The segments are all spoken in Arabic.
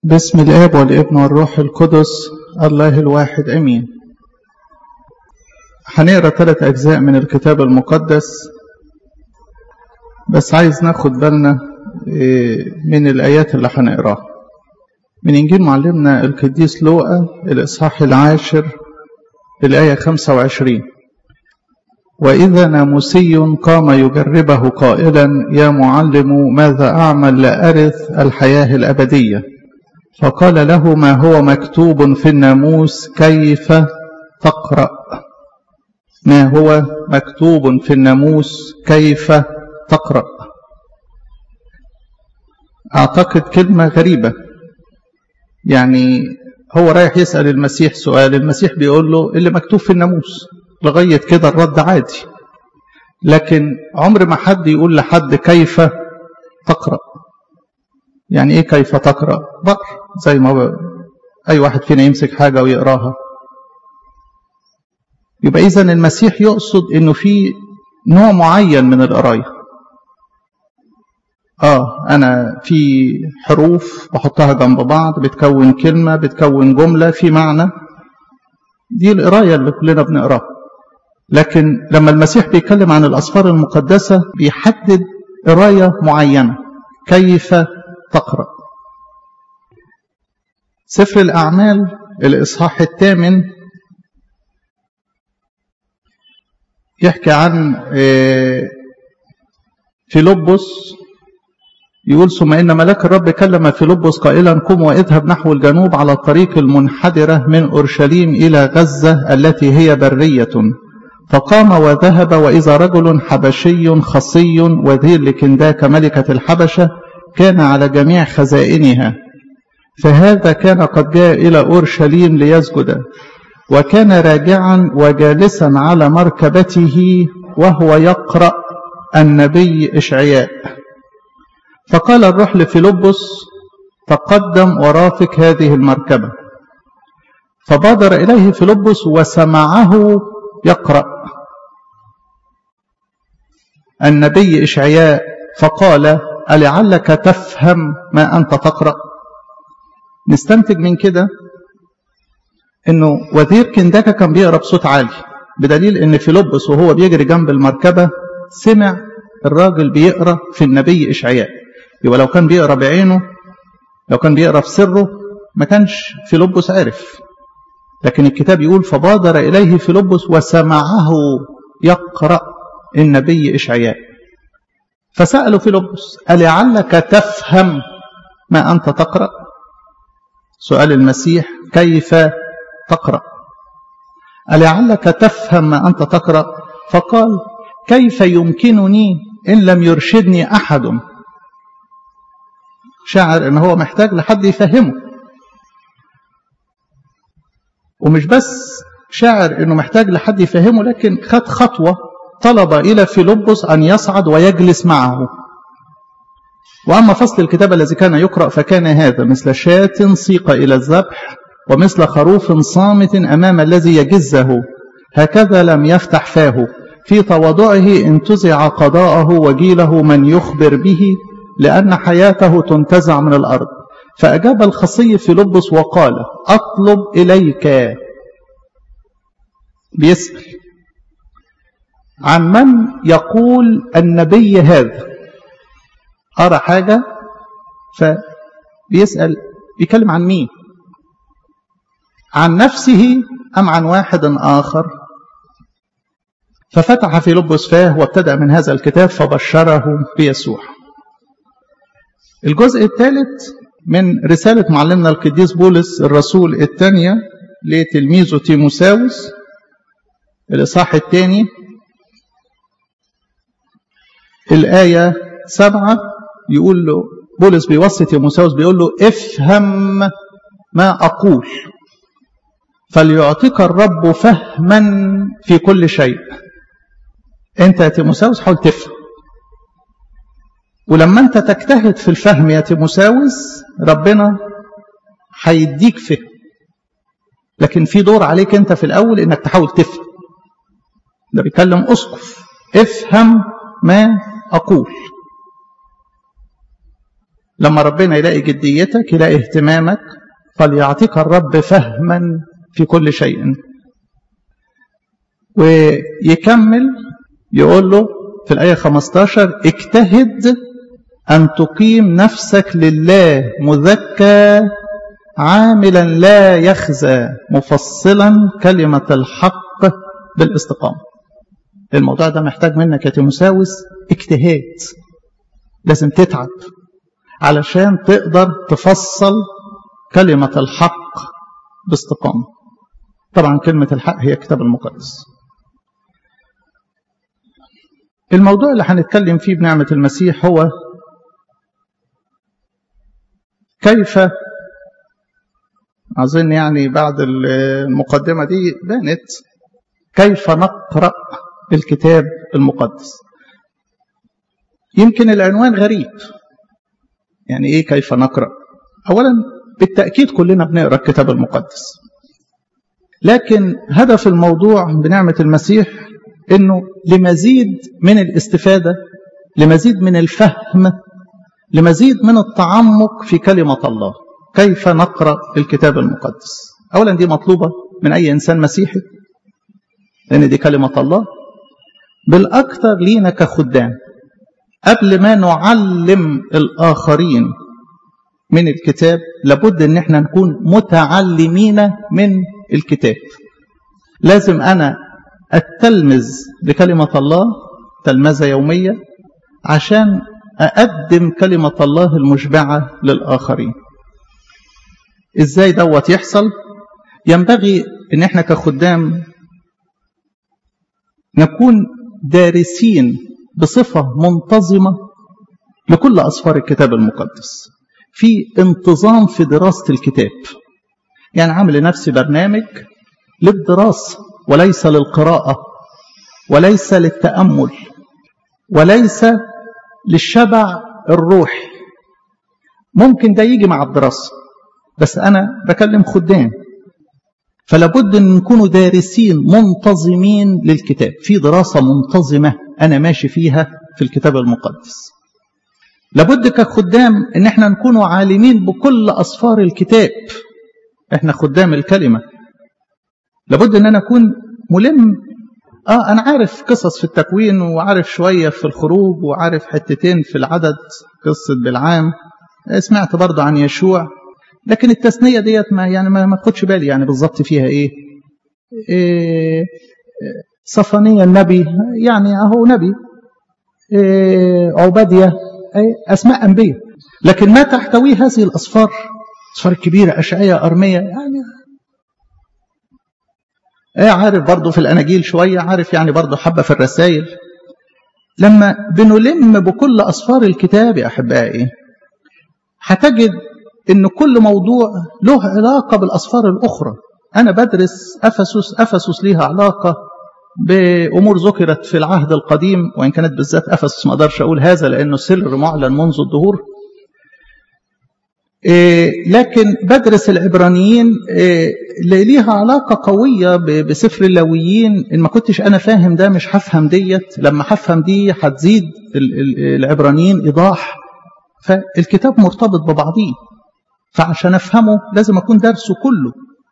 باسم الآب والابن والروح القدس الله الواحد أمين. هنقرا 3 أجزاء من الكتاب المقدس، بس عايز ناخد بالنا من الآيات اللي هنقراها من إنجيل معلمنا القديس لوقا الإصحاح 10 الآية 25. وإذا ناموسي قام يجربه قائلا: يا معلم، ماذا أعمل لأرث الحياة الأبدية؟ فقال له: ما هو مكتوب في الناموس كيف تقرأ؟ ما هو مكتوب في الناموس كيف تقرأ؟ أعتقد كلمة غريبة، يعني هو رايح يسأل المسيح سؤال، المسيح بيقول له اللي مكتوب في الناموس. لغاية كده الرد عادي، لكن عمر ما حد يقول لحد كيف تقرأ. يعني ايه كيف تقرأ؟ بقر زي ما اي واحد فينا يمسك حاجة ويقراها. يبقى اذن المسيح يقصد انه في نوع معين من القراية. انا في حروف بحطها جنب بعض بتكون كلمة بتكون جملة في معنى، دي القراية اللي كلنا بنقراها. لكن لما المسيح بيتكلم عن الأسفار المقدسة بيحدد قراية معينة، كيف تقرأ. سفر الأعمال الإصحاح 8 يحكي عن فيلبس، يقول: ثم إن ملاك الرب كلم فيلبس قائلا: قم واذهب نحو الجنوب على الطريق المنحدرة من أورشليم إلى غزة التي هي برية. فقام وذهب، وإذا رجل حبشي خصي وزير لكنداك ملكة الحبشة كان على جميع خزائنها، فهذا كان قد جاء إلى أورشليم ليسجد، وكان راجعا وجالسا على مركبته وهو يقرأ النبي إشعياء. فقال الروح لفيلبس: تقدم ورافق هذه المركبة. فبادر إليه فيلبس وسمعه يقرأ النبي إشعياء، فقال: ألعلك تفهم ما أنت تقرأ؟ نستنتج من كده إنه وزير كنداكا كان بيقرأ بصوت عالي، بدليل إن فيلبس وهو بيجري جنب المركبة سمع الراجل بيقرأ في النبي إشعياء. يبقى لو كان بيقرأ بعينه، لو كان بيقرأ في سره، ما كانش فيلبس عارف. لكن الكتاب يقول: فبادر إليه فيلبس وسمعه يقرأ النبي إشعياء. فسأله فيلبس: ألعلك تفهم ما أنت تقرأ؟ سؤال المسيح: كيف تقرأ؟ ألعلك تفهم ما أنت تقرأ؟ فقال: كيف يمكنني إن لم يرشدني أحد؟ شعر إن هو محتاج لحد يفهمه، ومش بس شعر إنه محتاج لحد يفهمه، لكن خد خطوة، طلب إلى فيلبس أن يصعد ويجلس معه. وأما فصل الكتاب الذي كان يقرأ فكان هذا: مثل شاة سيق إلى الذبح، ومثل خروف صامت أمام الذي يجزه، هكذا لم يفتح فاه. في تواضعه انتزع قضاءه، وجيله من يخبر به، لأن حياته تنتزع من الأرض. فأجاب الخصي فيلبس وقال: أطلب إليك. بيسأل عن من يقول النبي هذا. أرى حاجة فبيسأل، بيكلم عن مين؟ عن نفسه أم عن واحد آخر؟ ففتح فيلبس فاه وابتدأ من هذا الكتاب فبشره بيسوع. الجزء الثالث من رسالة معلمنا القديس بولس الرسول الثانية لتلميذه تيموساوس، الإصحاح 2 الآية 7، يقول له بولس بيوصي تيموساوس، بيقول له: افهم ما أقول، فليعطيك الرب فهما في كل شيء. أنت يا تيموساوس حاول تفهم، ولما أنت تجتهد في الفهم يا تيموساوس ربنا هيديك فهم. لكن في دور عليك أنت في الأول إنك تحاول تفهم. ده بيكلم أسقف: افهم ما أقول. لما ربنا يلاقي جديتك، يلاقي اهتمامك، فليعطيك الرب فهما في كل شيء. ويكمل يقول له في الآية 15: اجتهد أن تقيم نفسك لله مذكى عاملا لا يخزى مفصلا كلمة الحق بالاستقامة. الموضوع ده محتاج منك يا تيموساوس اجتهاد، لازم تتعب علشان تقدر تفصل كلمة الحق باستقامة. طبعا كلمة الحق هي الكتاب المقدس. الموضوع اللي هنتكلم فيه بنعمة المسيح هو كيف، أظن يعني بعد المقدمة دي بانت، كيف نقرأ الكتاب المقدس. يمكن العنوان غريب، يعني إيه كيف نقرأ؟ أولا بالتأكيد كلنا بنقرأ الكتاب المقدس، لكن هدف الموضوع بنعمة المسيح إنه لمزيد من الاستفادة، لمزيد من الفهم، لمزيد من التعمق في كلمة الله. كيف نقرأ الكتاب المقدس؟ أولا دي مطلوبة من أي إنسان مسيحي، لأن دي كلمة الله. بالأكثر لينا كخدام، قبل ما نعلم الآخرين من الكتاب لابد أن احنا نكون متعلمين من الكتاب. لازم أنا أتلمذ بكلمة الله تلمذة يومية عشان أقدم كلمة الله المشبعة للآخرين. إزاي دوت يحصل؟ ينبغي أن احنا كخدام نكون دارسين بصفة منتظمة لكل أسفار الكتاب المقدس، في انتظام في دراسة الكتاب. يعني عامل لنفسي برنامج للدراسة وليس للقراءة وليس للتأمل وليس للشبع الروحي. ممكن ده يجي مع الدراسة، بس أنا بكلم خدام، فلابد أن نكونوا دارسين منتظمين للكتاب، في دراسة منتظمة أنا ماشي فيها في الكتاب المقدس. لابد كخدام أن احنا نكونوا عالمين بكل أسفار الكتاب، احنا خدام الكلمة. لابد أن أنا أكون ملم، أنا عارف قصص في التكوين وعارف شوية في الخروج وعارف حتتين في العدد، قصة بالعام، سمعت برضو عن يشوع، لكن التثنية ديت ما تاخدش بالي يعني بالظبط فيها إيه صفانية النبي، يعني أهو نبي، عبادية، أسماء أنبياء، لكن ما تحتوي هذه الأسفار، الأسفار الكبيرة، أشعياء، أرمية، يعني عارف برضو في الأناجيل شوية، عارف يعني برضو حبة في الرسائل. لما بنلم بكل أسفار الكتاب يا أحبائي هتجد إن كل موضوع له علاقة بالأسفار الأخرى. أنا بدرس أفسس ليها علاقة بأمور ذكرت في العهد القديم، وإن كانت بالذات أفسس ما أقدرش أقول هذا لأنه سر معلن منذ الدهور، لكن بدرس العبرانيين ليها علاقة قوية بسفر اللاويين. إن ما كنتش أنا فاهم ده مش هفهم ديت، لما هفهم دي هتزيد العبرانيين إيضاح. فالكتاب مرتبط ببعضيه، فعشان أفهمه لازم أكون درسه كله.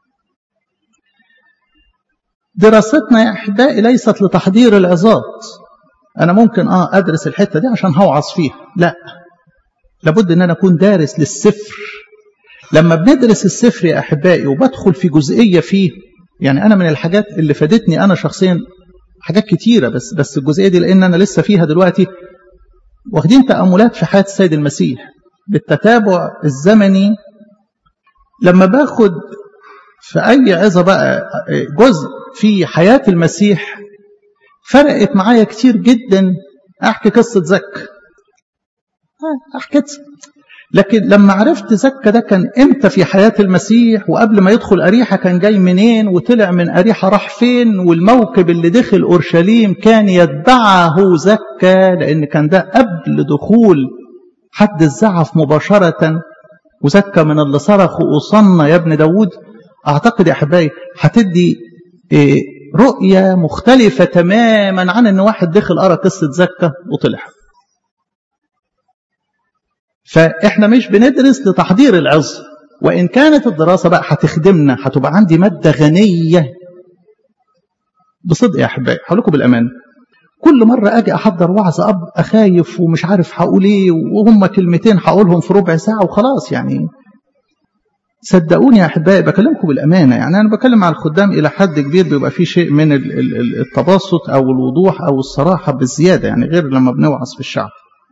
دراستنا يا أحبائي ليست لتحضير العظات، أنا ممكن أدرس الحتة دي عشان هوعظ فيها، لا، لابد أن أنا أكون دارس للسفر. لما بندرس السفر يا أحبائي وبدخل في جزئية فيه، يعني أنا من الحاجات اللي فادتني أنا شخصيا حاجات كتيرة، بس الجزئية دي لأن أنا لسه فيها دلوقتي، واخدين تأملات في حياة السيد المسيح بالتتابع الزمني. لما باخد في أي عظة بقى جزء في حياة المسيح فرقت معايا كتير جدا. أحكي قصة زكا، أحكيت، لكن لما عرفت زكا ده كان إمتى في حياة المسيح، وقبل ما يدخل أريحة كان جاي منين، وطلع من أريحة راح فين، والموكب اللي دخل أورشليم كان يتبعه زكا، لأن كان ده قبل دخول حد الزعف مباشرة، وزكا من اللي صرخوا أصلنا يا ابن داود. أعتقد يا أحبائي هتدي رؤية مختلفة تماما عن أن واحد دخل قرأ قصة زكا وطلع. فإحنا مش بندرس لتحضير العظة، وإن كانت الدراسة بقى هتخدمنا، هتبقى عندي مادة غنية بصدق يا أحبائي. هقول لكم بالأمان، كل مرة أجي أحضر وعظ أبقى خايف ومش عارف هقول إيه، وهم كلمتين هقولهم في ربع ساعة وخلاص. يعني صدقوني يا أحبائي بكلمكم بالأمانة، يعني أنا بكلم مع الخدام إلى حد كبير بيبقى فيه شيء من التباسط أو الوضوح أو الصراحة بالزيادة، يعني غير لما بنوعظ في الشعب.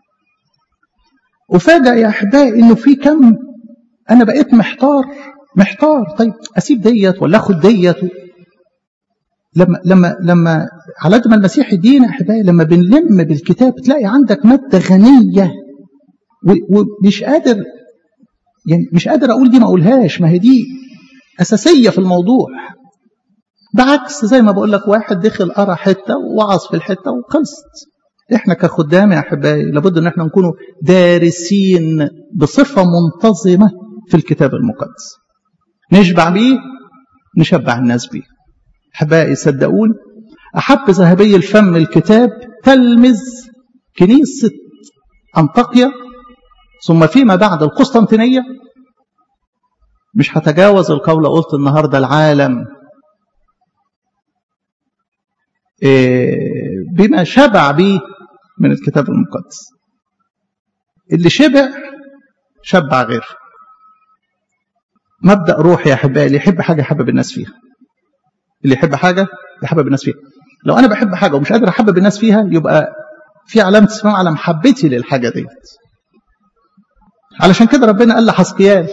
وفاجأ يا أحبائي إنه في كم أنا بقيت محتار، طيب أسيب ديت ولا أخد ديت؟ لما على قد ما المسيح يدينا أحبائي، لما بنلم بالكتاب تلاقي عندك مادة غنية، ومش قادر، يعني مش قادر أقول دي ما أقولهاش، ما هي دي أساسية في الموضوع. بعكس زي ما بقول لك، واحد دخل قرأ حتة ووعظ في الحتة وخلصت. إحنا كخدام يا أحبائي لابد أن احنا نكونوا دارسين بصفة منتظمة في الكتاب المقدس، نشبع بيه، نشبع الناس بيه. أحبائي صدقون، أحب ذهبي الفم الكتاب تلمذ كنيسة أنطاكيا ثم فيما بعد القسطنطينية. مش هتجاوز القول قلت النهاردة العالم بما شبع به من الكتاب المقدس. اللي شبع غيره. مبدأ روحي يا أحبائي، اللي يحب حاجة يحبب الناس فيها، اللي يحب حاجة يحبب الناس فيها. لو أنا بحب حاجة ومش قادر أحبب الناس فيها، يبقى في علامة اسمها على محبتي للحاجة دي. علشان كده ربنا قال لحزقيال،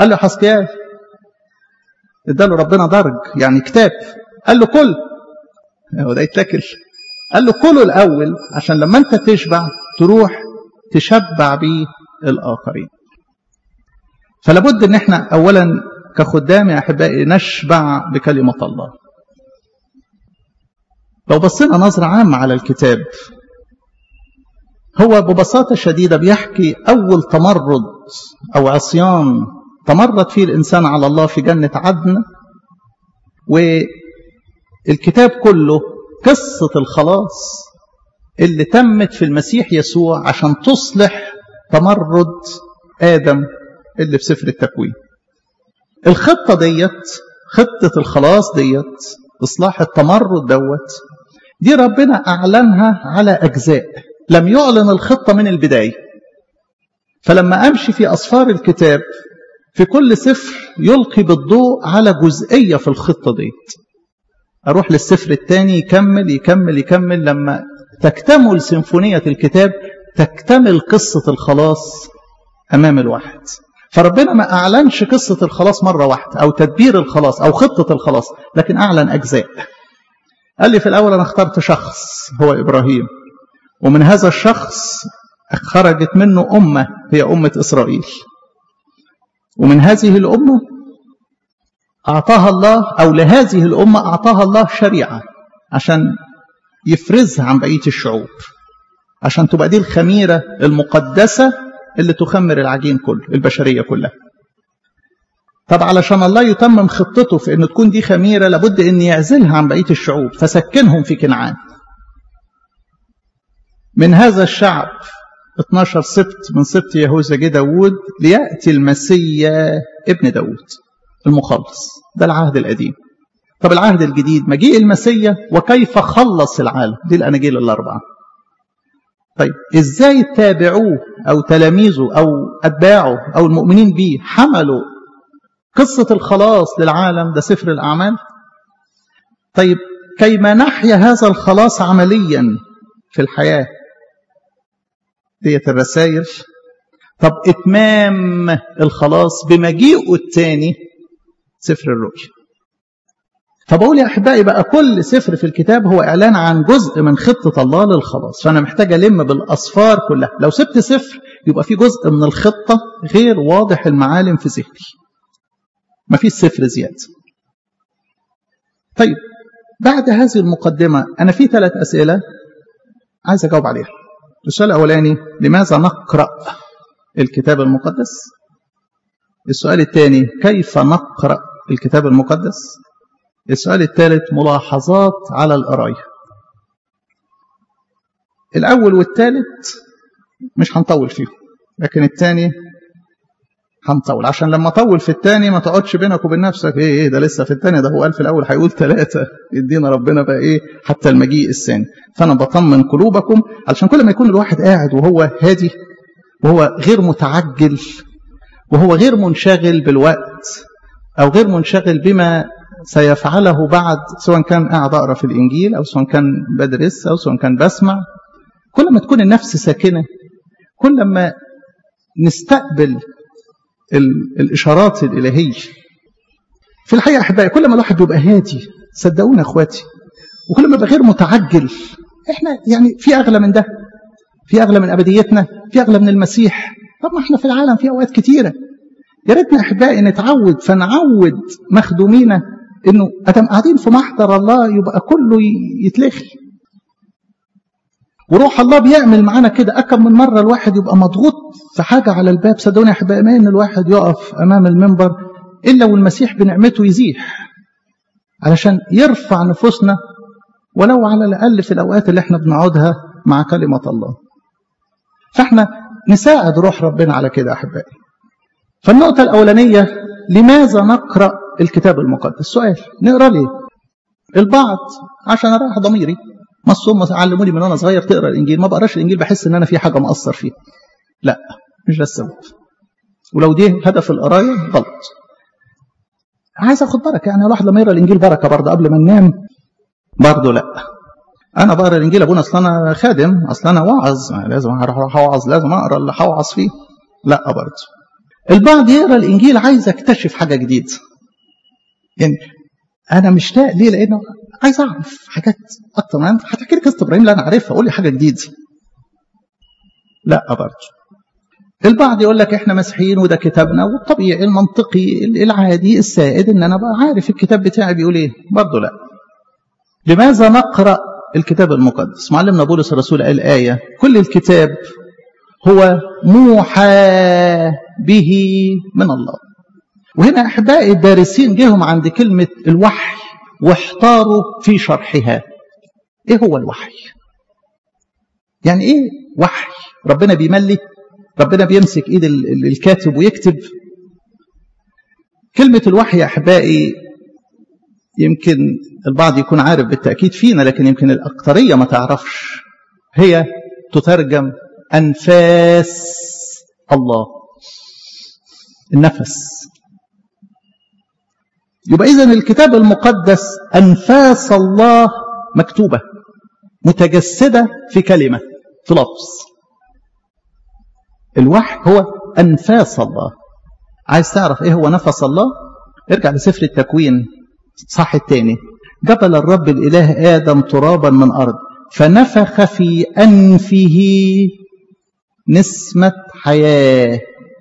اداله ربنا درج يعني كتاب، قال له كل، وده يتاكل، قال له كله الأول عشان لما أنت تشبع تروح تشبع بيه الآخرين. فلابد أن احنا أولا كخدام يا أحبائي نشبع بكلمة الله. لو بصينا نظرة عامة على الكتاب، هو ببساطة شديدة بيحكي أول تمرد أو عصيان تمرد فيه الإنسان على الله في جنة عدن. والكتاب كله قصة الخلاص اللي تمت في المسيح يسوع عشان تصلح تمرد آدم اللي في سفر التكوين. الخطة ديت، خطة الخلاص ديت، إصلاح التمرد دوت، دي ربنا أعلنها على أجزاء، لم يعلن الخطة من البداية. فلما أمشي في أصفار الكتاب في كل سفر يلقي بالضوء على جزئية في الخطة ديت، أروح للسفر الثاني يكمل لما تكتمل سيمفونية الكتاب، تكتمل قصة الخلاص أمام الواحد. فربنا ما أعلنش قصة الخلاص مرة واحدة أو تدبير الخلاص أو خطة الخلاص، لكن أعلن أجزاء. قال لي في الأول أنا اخترت شخص هو إبراهيم، ومن هذا الشخص خرجت منه أمة هي أمة إسرائيل، ومن هذه الأمة أعطاها الله، أو لهذه الأمة أعطاها الله شريعة عشان يفرزها عن بقية الشعوب، عشان تبقى دي الخميرة المقدسة اللي تخمر العجين كله، البشرية كلها. طب علشان الله يتمم خطته في أن تكون دي خميرة، لابد أن يعزلها عن بقية الشعوب، فسكنهم في كنعان. من هذا الشعب 12 سبت، من سبت يهوذا جه داود ليأتي المسيا ابن داود المخلص. ده العهد القديم. طب العهد الجديد، مجيء المسيا وكيف خلص العالم، دي الأناجيل الأربعة. طيب إزاي تابعوه أو تلاميذه أو أتباعه أو المؤمنين به حملوا قصة الخلاص للعالم، ده سفر الأعمال. طيب كيما نحيا هذا الخلاص عمليا في الحياة، ديت الرسائل. طب إتمام الخلاص بمجيئه الثاني، سفر الرؤيا. فبقول يا أحبائي بقى كل سفر في الكتاب هو إعلان عن جزء من خطة الله للخلاص، فأنا محتاج ألم بالأصفار كلها. لو سبت سفر يبقى في جزء من الخطة غير واضح المعالم في ذهني، ما فيش سفر زيادة. طيب بعد هذه المقدمة أنا في 3 أسئلة عايز أجاوب عليها. السؤال الأولاني، لماذا نقرأ الكتاب المقدس؟ السؤال الثاني، كيف نقرأ الكتاب المقدس؟ السؤال الثالث، ملاحظات على القراية. الأول والثالث مش هنطول فيهم، لكن الثاني هنطول، عشان لما اطول في الثاني ما تقعدش بينك وبين نفسك ايه ده لسه في الثاني، ده هو قال في الاول هيقول 3، يدينا ربنا بقى ايه حتى المجيء الثاني. فانا بطمن قلوبكم علشان كل ما يكون الواحد قاعد وهو هادي وهو غير متعجل وهو غير منشغل بالوقت او غير منشغل بما سيفعله بعد، سواء كان قاعد اقرا في الانجيل او سواء كان بدرس او سواء كان بسمع، كل ما تكون النفس ساكنه، كل ما نستقبل الإشارات الإلهية. في الحقيقة أحبائي كل ما الواحد بيبقى هادي، صدقونا أخواتي، وكل ما يبقى غير متعجل، إحنا يعني في أغلى من ده، في أغلى من أبديتنا، في أغلى من المسيح. طب ما إحنا في العالم في أوقات كتيرة، يا ريتنا أحبائي نتعود، فنعود مخدومينا إنه أدم قاعدين في محضر الله يبقى كله يتلخي، وروح الله بيعمل معانا كده. أكم من مرة الواحد يبقى مضغوط في حاجة على الباب، صدقوني يا أحبائي ما إن الواحد يقف أمام المنبر إلا والمسيح بنعمته يزيح علشان يرفع نفوسنا ولو على الأقل في الأوقات اللي احنا بنقعدها مع كلمة الله. فاحنا نساعد روح ربنا على كده أحبائي. فالنقطة الأولانية، لماذا نقرأ الكتاب المقدس؟ سؤال، نقرأ ليه؟ البعض عشان أريح ضميري، مصوم علموني من وانا صغير تقرا الانجيل، ما بقراش الانجيل بحس ان انا في حاجه مقصر فيه. لا، مش ده السبب. ولو دي هدف القرايه غلط. عايز اخد بركه، يعني الواحد لما يقرا الانجيل بركه برضه قبل ما ننام، برضه لا. انا بقرا الانجيل ابونا اصل انا خادم، اصل انا واعظ، لازم اروح اوعظ، لازم اقرا اللي هوعظ فيه. لا برضه. البعض يقرا الانجيل عايز اكتشف حاجه جديده. يعني انا مشتاق ليه؟ لانه عايز اعرف حاجات اكتر. من هتحكي لي قصه ابراهيم اللي انا عارفها، قول لي حاجه جديده. لا برضه. البعض يقول لك احنا مسيحيين وده كتابنا، والطبيعي المنطقي العادي السائد ان انا بقى عارف الكتاب بتاعي بيقول ايه. برضه لا. لماذا نقرا الكتاب المقدس؟ معلمنا بولس الرسول قال ايه: كل الكتاب هو موحى به من الله. وهنا احبائي الدارسين جيهم عند كلمه الوحي واحتاروا في شرحها. ايه هو الوحي؟ يعني ايه وحي؟ ربنا بيملي؟ ربنا بيمسك ايد الكاتب ويكتب؟ كلمة الوحي يا احبائي يمكن البعض يكون عارف بالتأكيد فينا، لكن يمكن الأكثرية ما تعرفش. هي تترجم أنفاس الله، النفس. يبقى إذن الكتاب المقدس أنفاس الله مكتوبة متجسدة في كلمة، في لفظ. الوحي هو أنفاس الله. عايز تعرف إيه هو نفس الله؟ ارجع لسفر التكوين صح الثاني. جبل الرب الإله آدم ترابا من أرض، فنفخ في أنفه نسمة حياة،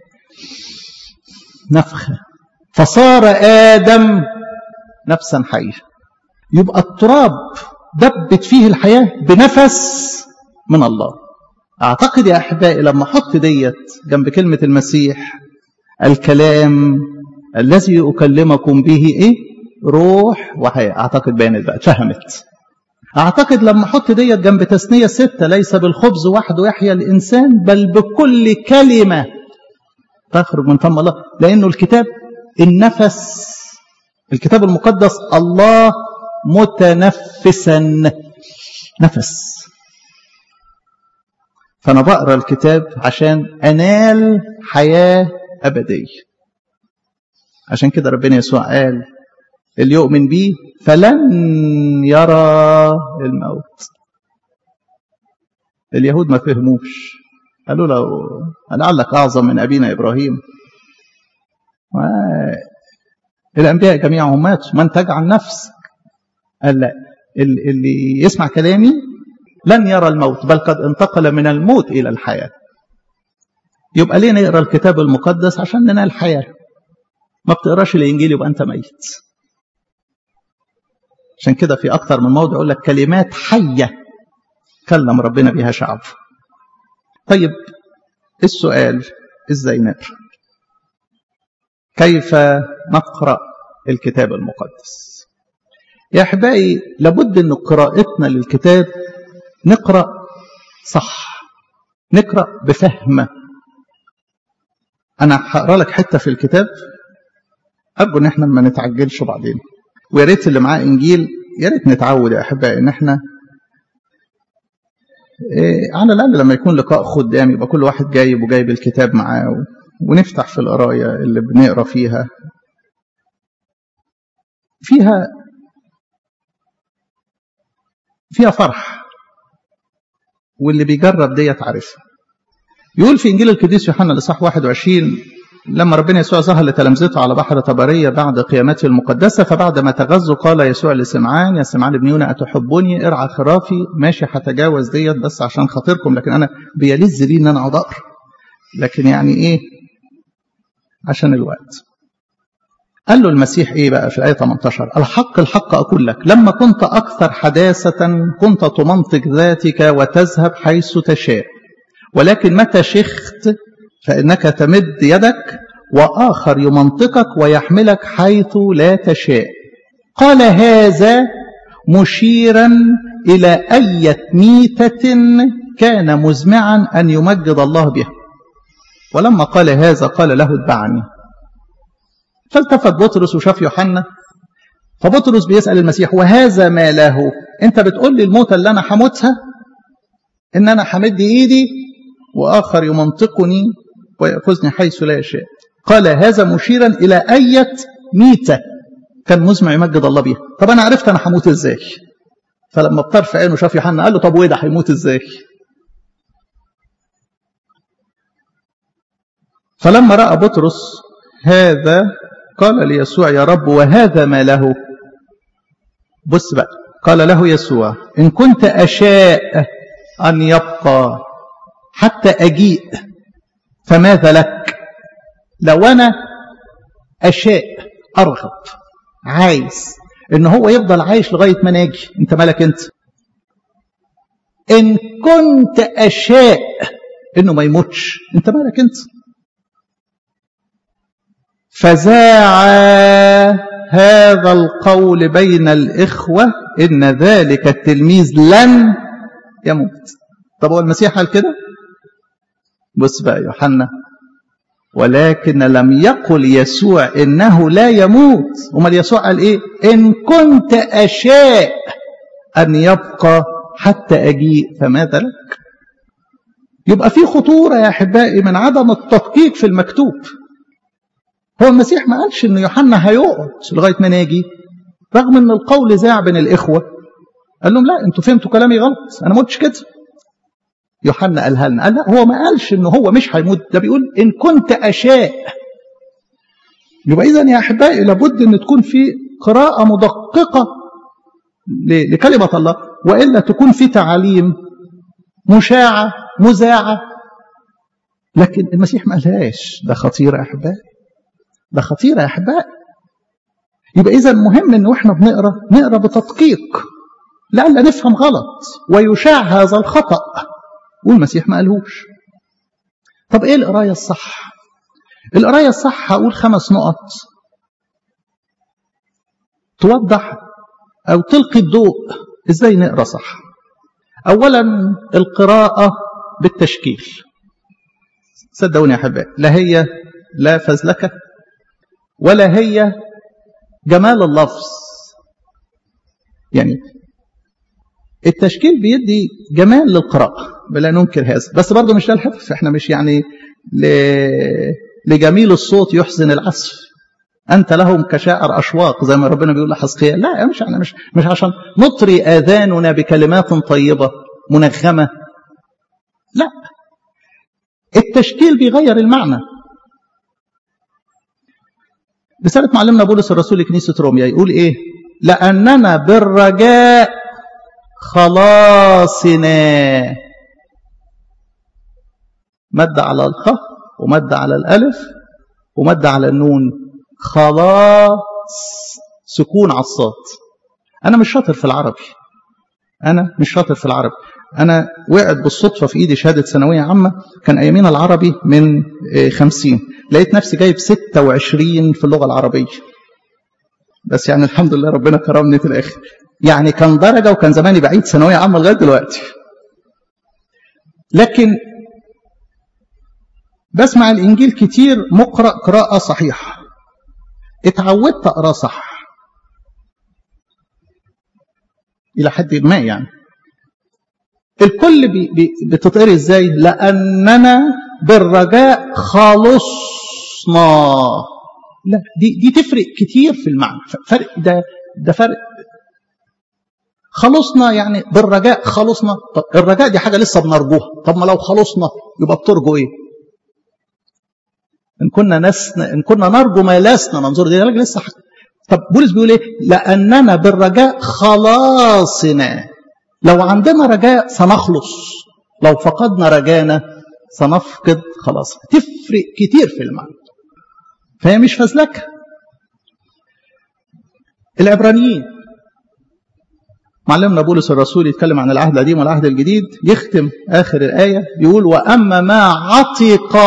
نفخة، فصار آدم نفسا حية. يبقى التراب دبت فيه الحياة بنفس من الله. أعتقد يا أحبائي لما أحط ديت جنب كلمة المسيح، الكلام الذي أكلمكم به إيه؟ روح وحياة. أعتقد بانت بقى، فهمت. أعتقد لما أحط ديت جنب تثنية 6، ليس بالخبز وحده يحيى الإنسان بل بكل كلمة تخرج من فم الله. لأنه الكتاب النفس، الكتاب المقدس الله متنفسا، نفس. فأنا بقرأ الكتاب عشان أنال حياة أبدية. عشان كده ربنا يسوع قال: اللي يؤمن بيه فلن يرى الموت. اليهود ما فهموش، قالوا له: لعلك أعظم من أبينا إبراهيم. الأنبياء جميعهم ماتوا، من تجعل نفسك؟ قال لا، اللي يسمع كلامي لن يرى الموت بل قد انتقل من الموت إلى الحياة. يبقى ليه نقرأ الكتاب المقدس؟ عشان ننال الحياة. ما بتقراش الإنجيل يبقى أنت ميت. عشان كده في أكتر من موضع يقول لك كلمات حية كلم ربنا بها شعبه. طيب السؤال: إزاي نقرأ؟ كيف نقرأ الكتاب المقدس؟ يا أحبائي لابد أن قراءتنا للكتاب نقرأ صح، نقرأ بفهم، أنا هقرأ لك حتة في الكتاب، أرجو إن إحنا ما نتعجلش بعدين، ويا ريت اللي معاه إنجيل يا ريت نتعود يا أحبائي إن إحنا على الأقل لما يكون لقاء خدام يبقى كل واحد جايب الكتاب معاه ونفتح في القراية اللي بنقرأ فيها فرح، واللي بيجرب ديت عارفها. يقول في إنجيل القديس يوحنا الإصحاح 21 لما ربنا يسوع ظهر لتلامذته على بحر طبرية بعد قيامته المقدسة، فبعد ما تغذوا قال يسوع لسمعان: يا سمعان ابن يونا أتحبني؟ ارعى خرافي. ماشي هتجاوز ديت بس عشان خاطركم، لكن أنا بيلذ لي إن أنا أقعد أقرأ، لكن يعني إيه عشان الوقت. قال له المسيح إيه بقى في الآية 18: الحق الحق أقول لك لما كنت أكثر حداثة كنت تمنطق ذاتك وتذهب حيث تشاء، ولكن متى شخت فإنك تمد يدك وآخر يمنطقك ويحملك حيث لا تشاء. قال هذا مشيرا إلى أية ميتة كان مزمعا أن يمجد الله بها. ولما قال هذا قال له: اتبعني. فالتفت بطرس وشاف يوحنا، فبطرس بيسأل المسيح: وهذا ما له؟ انت بتقول لي الموتة اللي انا هموتها ان انا همد ايدي واخر يمنطقني ويأخذني حيث لا يشاء. قال هذا مشيرا الى أية ميتة كان مزمع يمجد الله بيها. طب انا عرفت انا هموت ازاي؟ فلما بطرف عينه شاف يوحنا قال له: طب وده هيموت ازاي؟ فلما رأى بطرس هذا قال ليسوع: يا رب وهذا ما له؟ بص بقى، قال له يسوع: إن كنت أشاء أن يبقى حتى أجيء فماذا لك؟ لو أنا أشاء أرغب عايز إن هو يفضل عايش لغاية ما ناجي، أنت مالك أنت؟ إن كنت أشاء إنه ما يموتش، أنت مالك أنت؟ فزاع هذا القول بين الإخوة إن ذلك التلميذ لن يموت. طب هو المسيح قال كده؟ بص بقى يوحنا: ولكن لم يقل يسوع إنه لا يموت. وما يسوع قال إيه؟ إن كنت أشاء أن يبقى حتى أجيء فماذا لك؟ يبقى في خطورة يا أحبائي من عدم التدقيق في المكتوب. هو المسيح ما قالش إن يوحنا هيقعد لغاية ما ناجي، رغم إن القول زاع بين الإخوة. قال لهم: لا، أنتوا فهمتوا كلامي غلط، أنا ما قلتش كده. يوحنا قالها لنا، قال لا، هو ما قالش إنه هو مش هيموت، ده بيقول إن كنت أشاء. يبقى إذن يا أحبائي لابد إن تكون في قراءة مدققة لكلمة الله، وإلا تكون في تعاليم مشاعة مذاعة. لكن المسيح ما قالهاش. ده خطيرة يا أحبائي، ده خطيرة يا أحبائي. يبقى إذا مهم إن إحنا نقرأ بتدقيق لألا نفهم غلط ويشاع هذا الخطأ، والمسيح ما قالهوش. طب إيه القراية الصح؟ القراية الصح هقول 5 نقط توضح أو تلقي الضوء إزاي نقرأ صح. أولا القراءة بالتشكيل. صدقوني يا أحبائي، لا هي لا فزلكة ولا هي جمال اللفظ. يعني التشكيل بيدي جمال للقراءة بلا ننكر هذا، بس برضه مش ده الهدف. احنا مش يعني لجميل الصوت يحزن العزف، أنت لهم كشاعر أشواق زي ما ربنا بيقول لحزقيال. لا، مش عشان نطري آذاننا بكلمات طيبة منغمة. لا، التشكيل بيغير المعنى. رسالة معلمنا بولس الرسول لكنيسة روميا يقول إيه؟ لأننا بالرجاء خلاصنا. مد على الخاء ومد على الألف ومد على النون. خلاص سكون على الصاد. أنا مش شاطر في العربي. أنا وقعت بالصدفة في إيدي شهادة ثانوية عامة، كان أيامين العربي من 50، لقيت نفسي جايب 26 في اللغة العربية. بس يعني الحمد لله ربنا كرمني في الآخر. يعني كان درجة، وكان زماني بعيد ثانوية عامة لغاية دلوقتي. لكن بسمع الإنجيل كتير مقرأ قراءة صحيحة، اتعودت أقرأ صح إلى حد ما. يعني الكل بتتقري إزاي؟ لأننا بالرجاء خلصنا. لا، دي تفرق كتير في المعنى. فرق ده فرق. خلصنا يعني بالرجاء خلصنا. طب الرجاء دي حاجة لسه بنرجوها. طب ما لو خلصنا يبقى بترجو ايه؟ إن كنا نرجو ما لسنا ننظر، دي لسه حاجة. طب بولس بيقول ايه؟ لأننا بالرجاء خلاصنا. لو عندنا رجاء سنخلص، لو فقدنا رجانا سنفقد خلاص. تفرق كتير في المعنى، فهي مش فزلكة. العبرانيين معلمنا بولس الرسول يتكلم عن العهد القديم والعهد الجديد، يختم آخر الآية يقول وأما ما عتق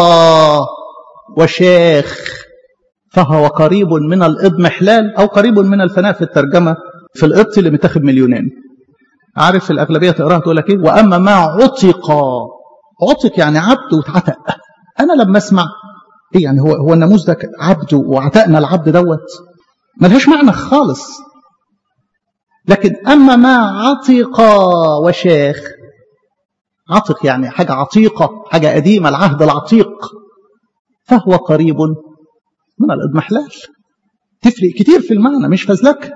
وشاخ فهو قريب من الإضمحلال أو قريب من الفناء في الترجمة في القبط اللي متاخد من اليونان. عارف الأغلبية تقراها تقول لك إيه؟ وأما ما عتق. عتق يعني عبد واتعتق. أنا لما أسمع إيه يعني هو الناموس ده عبد وعتقنا العبد دوت، ملهاش معنى خالص. لكن أما ما عتق وشاخ، عتق يعني حاجة عتيقة، حاجة قديمة، العهد العتيق، فهو قريب من الإضمحلال. تفرق كتير في المعنى، مش فزلك.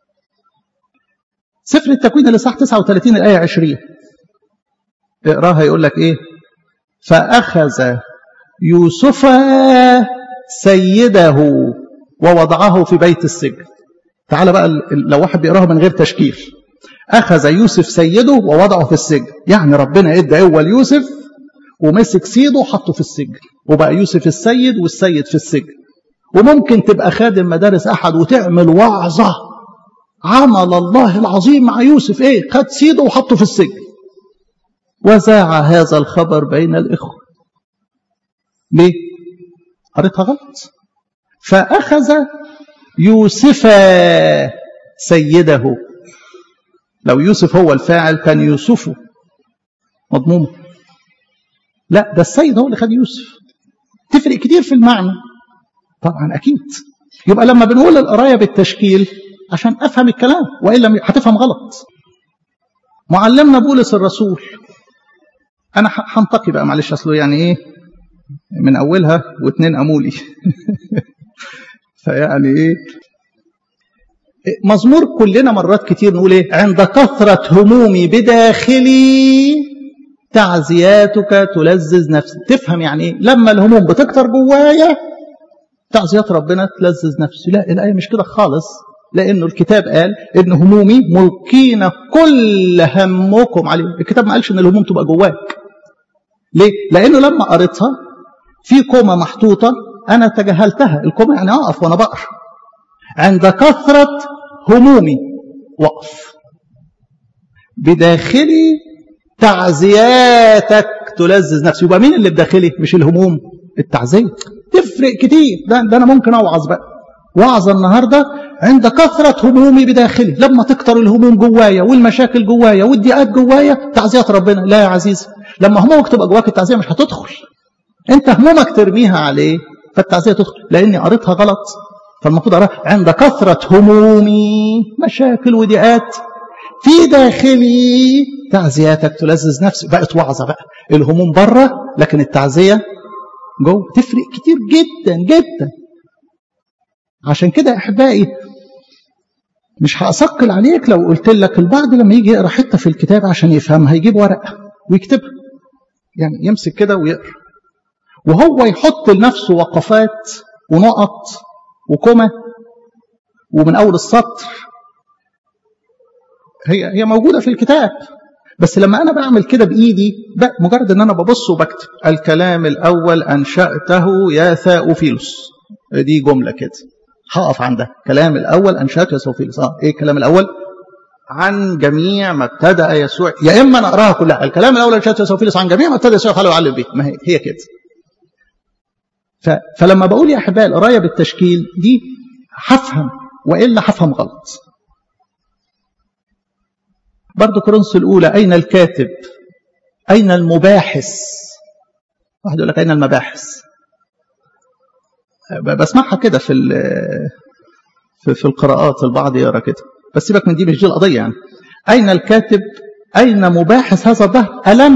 سفر التكوين الإصحاح 39 الآية 20 اقراها يقول لك إيه؟ فأخذ يوسف سيده ووضعه في بيت السجن. تعال بقى لو واحد بيقراها من غير تشكيل، أخذ يوسف سيده ووضعه في السجن، يعني ربنا ادى أول يوسف ومسك سيده وحطه في السجن، وبقى يوسف السيد والسيد في السجن. وممكن تبقى خادم مدارس أحد وتعمل وعظة عمل الله العظيم مع يوسف، إيه؟ خد سيده وحطه في السجن، وزاع هذا الخبر بين الإخوة. ليه؟ قريتها غلط. فأخذ يوسف سيده. لو يوسف هو الفاعل كان يوسف مضموم. لا، ده السيد هو اللي خد يوسف. تفرق كتير في المعنى طبعا أكيد. يبقى لما بنقول القراية بالتشكيل عشان أفهم الكلام، وإلا هتفهم غلط. معلمنا بولس الرسول، أنا هنتقي بقى معلش أصله يعني إيه من أولها واتنين أمولي فيعني إيه مزمور كلنا مرات كتير نقول إيه؟ عند كثرة همومي بداخلي تعزياتك تلذذ نفسي. تفهم يعني إيه؟ لما الهموم بتكتر جوايا تعزيات ربنا تلذذ نفسي. لا، الآية مش كده خالص، لأنه الكتاب قال إن همومي ملقين كل همكم عليه. الكتاب ما قالش إن الهموم تبقى جواك. ليه؟ لأنه لما قريتها في كومة محطوطة أنا تجاهلتها. الكومة يعني أقف وأنا بقرأ. عند كثرة همومي وقف بداخلي تعزياتك تلذذ نفسي. يبقى مين اللي بداخلي؟ مش الهموم، التعزية. تفرق كتير. ده أنا ممكن أوعظ بقى وعظ النهاردة عند كثرة همومي بداخلي. لما تكتر الهموم جوايا والمشاكل جوايا والضيقات جوايا تعزيات ربنا. لا يا عزيزي، لما همومك تبقى جواك التعزية مش هتدخل. انت همومك ترميها عليه فالتعزية تدخل، لاني قريتها غلط. فالمفروض اقراها عند كثرة همومي، مشاكل وضيقات في داخلي تعزياتك تلذذ نفسي. بقت وعظة بقى، الهموم بره لكن التعزية جوه. تفرق كتير جدا جدا. عشان كده يا احبائي مش هأثقل عليك لو قلت لك البعض لما يجي يقرا حته في الكتاب عشان يفهمها يجيب ورقه ويكتبها، يعني يمسك كده ويقرا وهو يحط لنفسه وقفات ونقط وكومة ومن اول السطر. هي موجوده في الكتاب، بس لما انا بعمل كده بايدي مجرد ان انا ببص وبكتب الكلام الاول انشاته يا ثاوفيلوس، دي جمله كده هقف عندها. الكلام الاول انشاته يا ثاوفيلوس. ايه الكلام الاول؟ عن جميع ما ابتدأ يسوع. يا اما انا اقراها كلها الكلام الاول انشاته يا ثاوفيلوس عن جميع ما ابتدأ يسوع قال يعلم به. ما هي كده. فلما بقول يا احبائي القرايه بالتشكيل دي هفهم، والا هفهم غلط. برضو كورنثوس الأولى، أين الكاتب؟ أين المباحث؟ واحد يقول لك أين المباحث؟ بسمعها كده في القراءات، البعض يقرأ كده، بس سيبك من دي، مش دي القضية يعني. أين الكاتب؟ أين مباحث هذا الدهر؟ ألم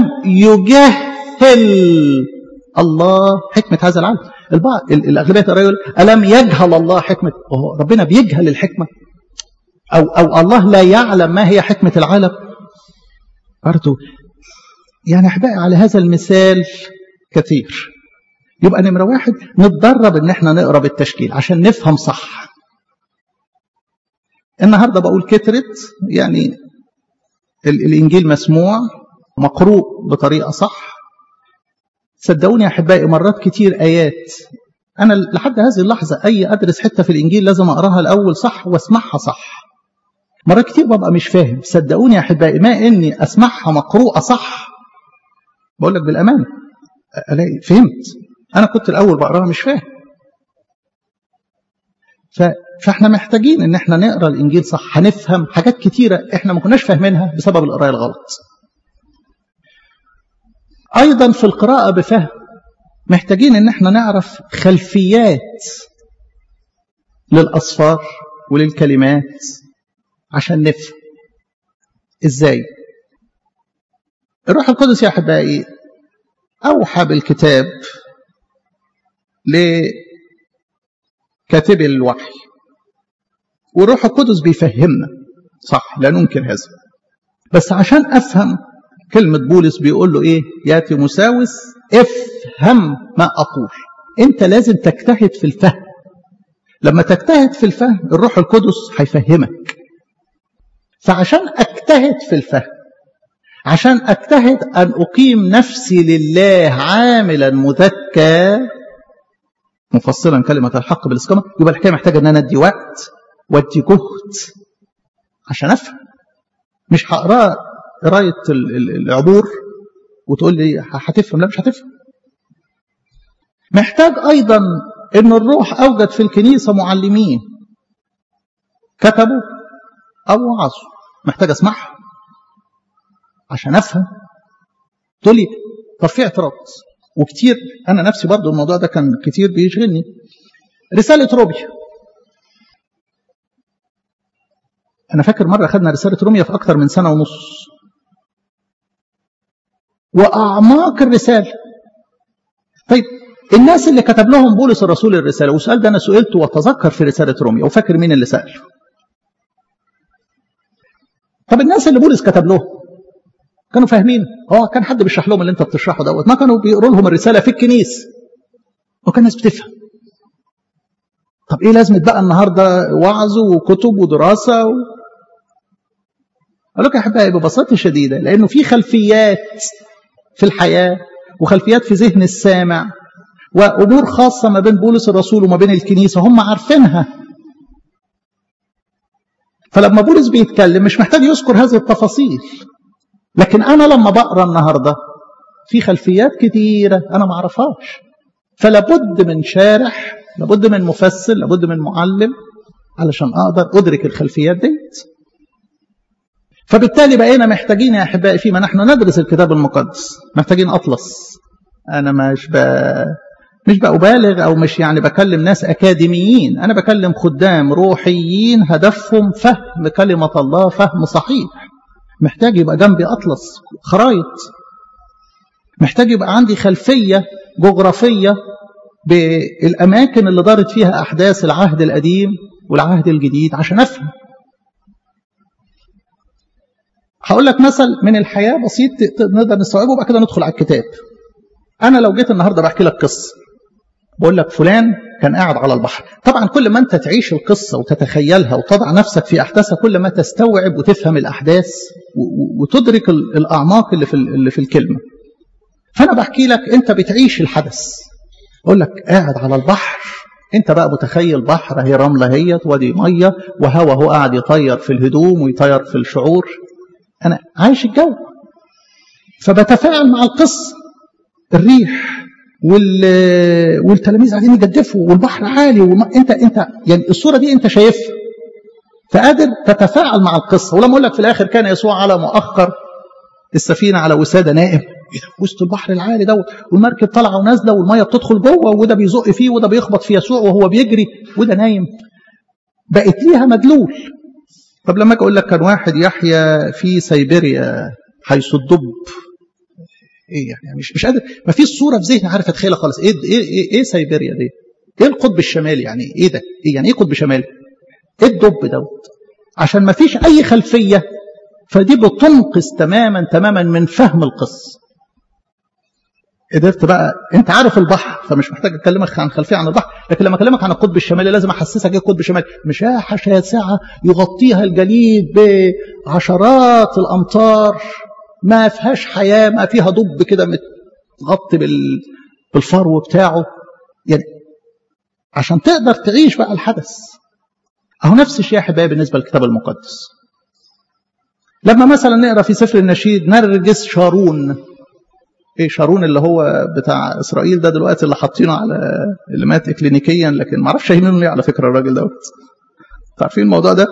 يجهل الله حكمة هذا العالم؟ البعض الأغلبية يقول ألم يجهل الله حكمة؟ ربنا بيجهل الحكمة؟ أو الله لا يعلم ما هي حكمة العالم؟ برضو يعني أحبائي على هذا المثال كثير. يبقى نمرة واحد نتدرب ان احنا نقرأ بالتشكيل عشان نفهم صح. النهاردة بقول كترت يعني الإنجيل مسموع مقروء بطريقة صح. صدقوني يا أحبائي مرات كتير آيات أنا لحد هذه اللحظة أي أدرس حتة في الإنجيل لازم أقراها الأول صح واسمعها صح. مرات كتير ببقى مش فاهم. صدقوني يا أحبائي ما إني أسمعها مقروءة صح بقول لك بالأمانة ألاقي فهمت. أنا كنت الأول بقراها مش فاهم. فإحنا محتاجين إن إحنا نقرأ الإنجيل صح. هنفهم حاجات كتيرة إحنا ما كناش فاهمينها بسبب القراءة الغلط. أيضا في القراءة بفهم محتاجين إن إحنا نعرف خلفيات للأصفار وللكلمات عشان نفهم إزاي. الروح القدس يا أحبائي أوحى بالكتاب لكاتب الوحي، والروح القدس بيفهمنا صح، لا ننكر هذا. بس عشان أفهم كلمة بولس بيقول له إيه؟ يا تيموثاوس افهم ما أقول. أنت لازم تجتهد في الفهم. لما تجتهد في الفهم الروح القدس هيفهمك. فعشان أجتهد في الفهم، عشان أجتهد أن أقيم نفسي لله عاملا مذكى مفصلا كلمة الحق بالإسقامة، يبقى الحكاية محتاجة أن أنا أدي وقت وأدي جهد عشان أفهم. مش هقرأ قراية العبور وتقول لي هتفهم، لا مش هتفهم. محتاج أيضا أن الروح أوجد في الكنيسة معلمين كتبوا أو وعظوا، محتاج أسمعها عشان أفهم. تقول لي طب في اعتراض، وكتير أنا نفسي برضو الموضوع ده كان كتير بيشغلني. رسالة روميا، أنا فاكر مرة أخذنا رسالة روميا في أكتر من سنة ونص، وأعماق الرسالة. طيب الناس اللي كتب لهم بولس الرسول الرسالة، والسؤال ده أنا سئلته وأتذكر في رسالة روميا وفاكر مين اللي سأله. طب الناس اللي بولس كتب لهم كانوا فاهمين؟ كان حد بيشرح لهم اللي انت بتشرحه دوت؟ ما كانوا بيقروا لهم الرسالة في الكنيسة وكان الناس بتفهم. طب ايه لازمة بقى النهاردة وعظ وكتب ودراسة أقول لك يا أحبائي ببساطة شديدة، لأنه في خلفيات في الحياة وخلفيات في ذهن السامع وأمور خاصة ما بين بولس الرسول وما بين الكنيسة هم عارفينها. فلما بولس بيتكلم مش محتاج يذكر هذه التفاصيل، لكن أنا لما بقرأ النهاردة في خلفيات كتيرة أنا ما أعرفهاش، فلابد من شارح، لابد من مفسر، لابد من معلم علشان أقدر أدرك الخلفيات ديت. فبالتالي بقينا محتاجين يا أحبائي فيما نحن ندرس الكتاب المقدس محتاجين أطلس. أنا مش بأبالغ أو مش يعني بكلم ناس أكاديميين، أنا بكلم خدام روحيين هدفهم فهم كلمة الله فهم صحيح. محتاج يبقى جنبي أطلس خرايط، محتاج يبقى عندي خلفية جغرافية بالأماكن اللي دارت فيها أحداث العهد القديم والعهد الجديد عشان أفهم. هقول لك مثل من الحياة بسيط نقدر نستوعبه وبعد كده ندخل على الكتاب. أنا لو جيت النهاردة بحكي لك قصة، بقول لك فلان كان قاعد على البحر، طبعا كل ما أنت تعيش القصة وتتخيلها وتضع نفسك في أحداثها كل ما تستوعب وتفهم الأحداث وتدرك الأعماق اللي في الكلمة. فأنا بحكي لك أنت بتعيش الحدث، أقول لك قاعد على البحر، أنت بقى متخيل بحر، هي رملة هي وادي مية وهوا هو قاعد يطير في الهدوم ويطير في الشعور، أنا عايش الجو. فبتفاعل مع القصة، الريح والتلاميذ قاعدين يجدفوا والبحر عالي انت يعني الصورة دي انت شايفها، فقادر تتفاعل مع القصة. ولما اقول لك في الاخر كان يسوع على مؤخر السفينة على وسادة نائم، وسط البحر العالي دوت، والمركب طالعه ونازله، والميه بتدخل جوه، وده بيزق فيه، وده بيخبط في يسوع وهو بيجري، وده نايم. بقت ليها مدلول. طب لما اقول لك كان واحد يحيى في سيبيريا حيث الدب، ايه يعني مش قادر، ما فيش صوره في ذهني عارف اتخيلها خالص. ايه سيبيريا دي؟ ايه القطب الشمالي يعني؟ ايه ده؟ ايه يعني ايه قطب شمالي؟ ايه الدب دوت؟ عشان ما فيش اي خلفيه، فدي بتنقص تماما من فهم القصه. قدرت بقى انت عارف البحر، فمش محتاج اكلمك عن خلفيه عن البحر، لكن لما اكلمك عن القطب الشمالي لازم احسسك ايه القطب الشمالي. مساحه شاسعه يغطيها الجليد بعشرات الامتار، ما فيهاش حياه، ما فيها دب كده متغطي بالفرو بتاعه، يعني عشان تقدر تعيش بقى الحدث. اهو نفس الشيء يا احبائي بالنسبه للكتاب المقدس. لما مثلا نقرا في سفر النشيد نرجس شارون، ايه شارون اللي هو بتاع اسرائيل ده دلوقتي اللي حاطينه على اللي مات اكلينيكيا، لكن ما اعرفش شايلينه ليه على فكره الراجل دوت. عارفين الموضوع ده؟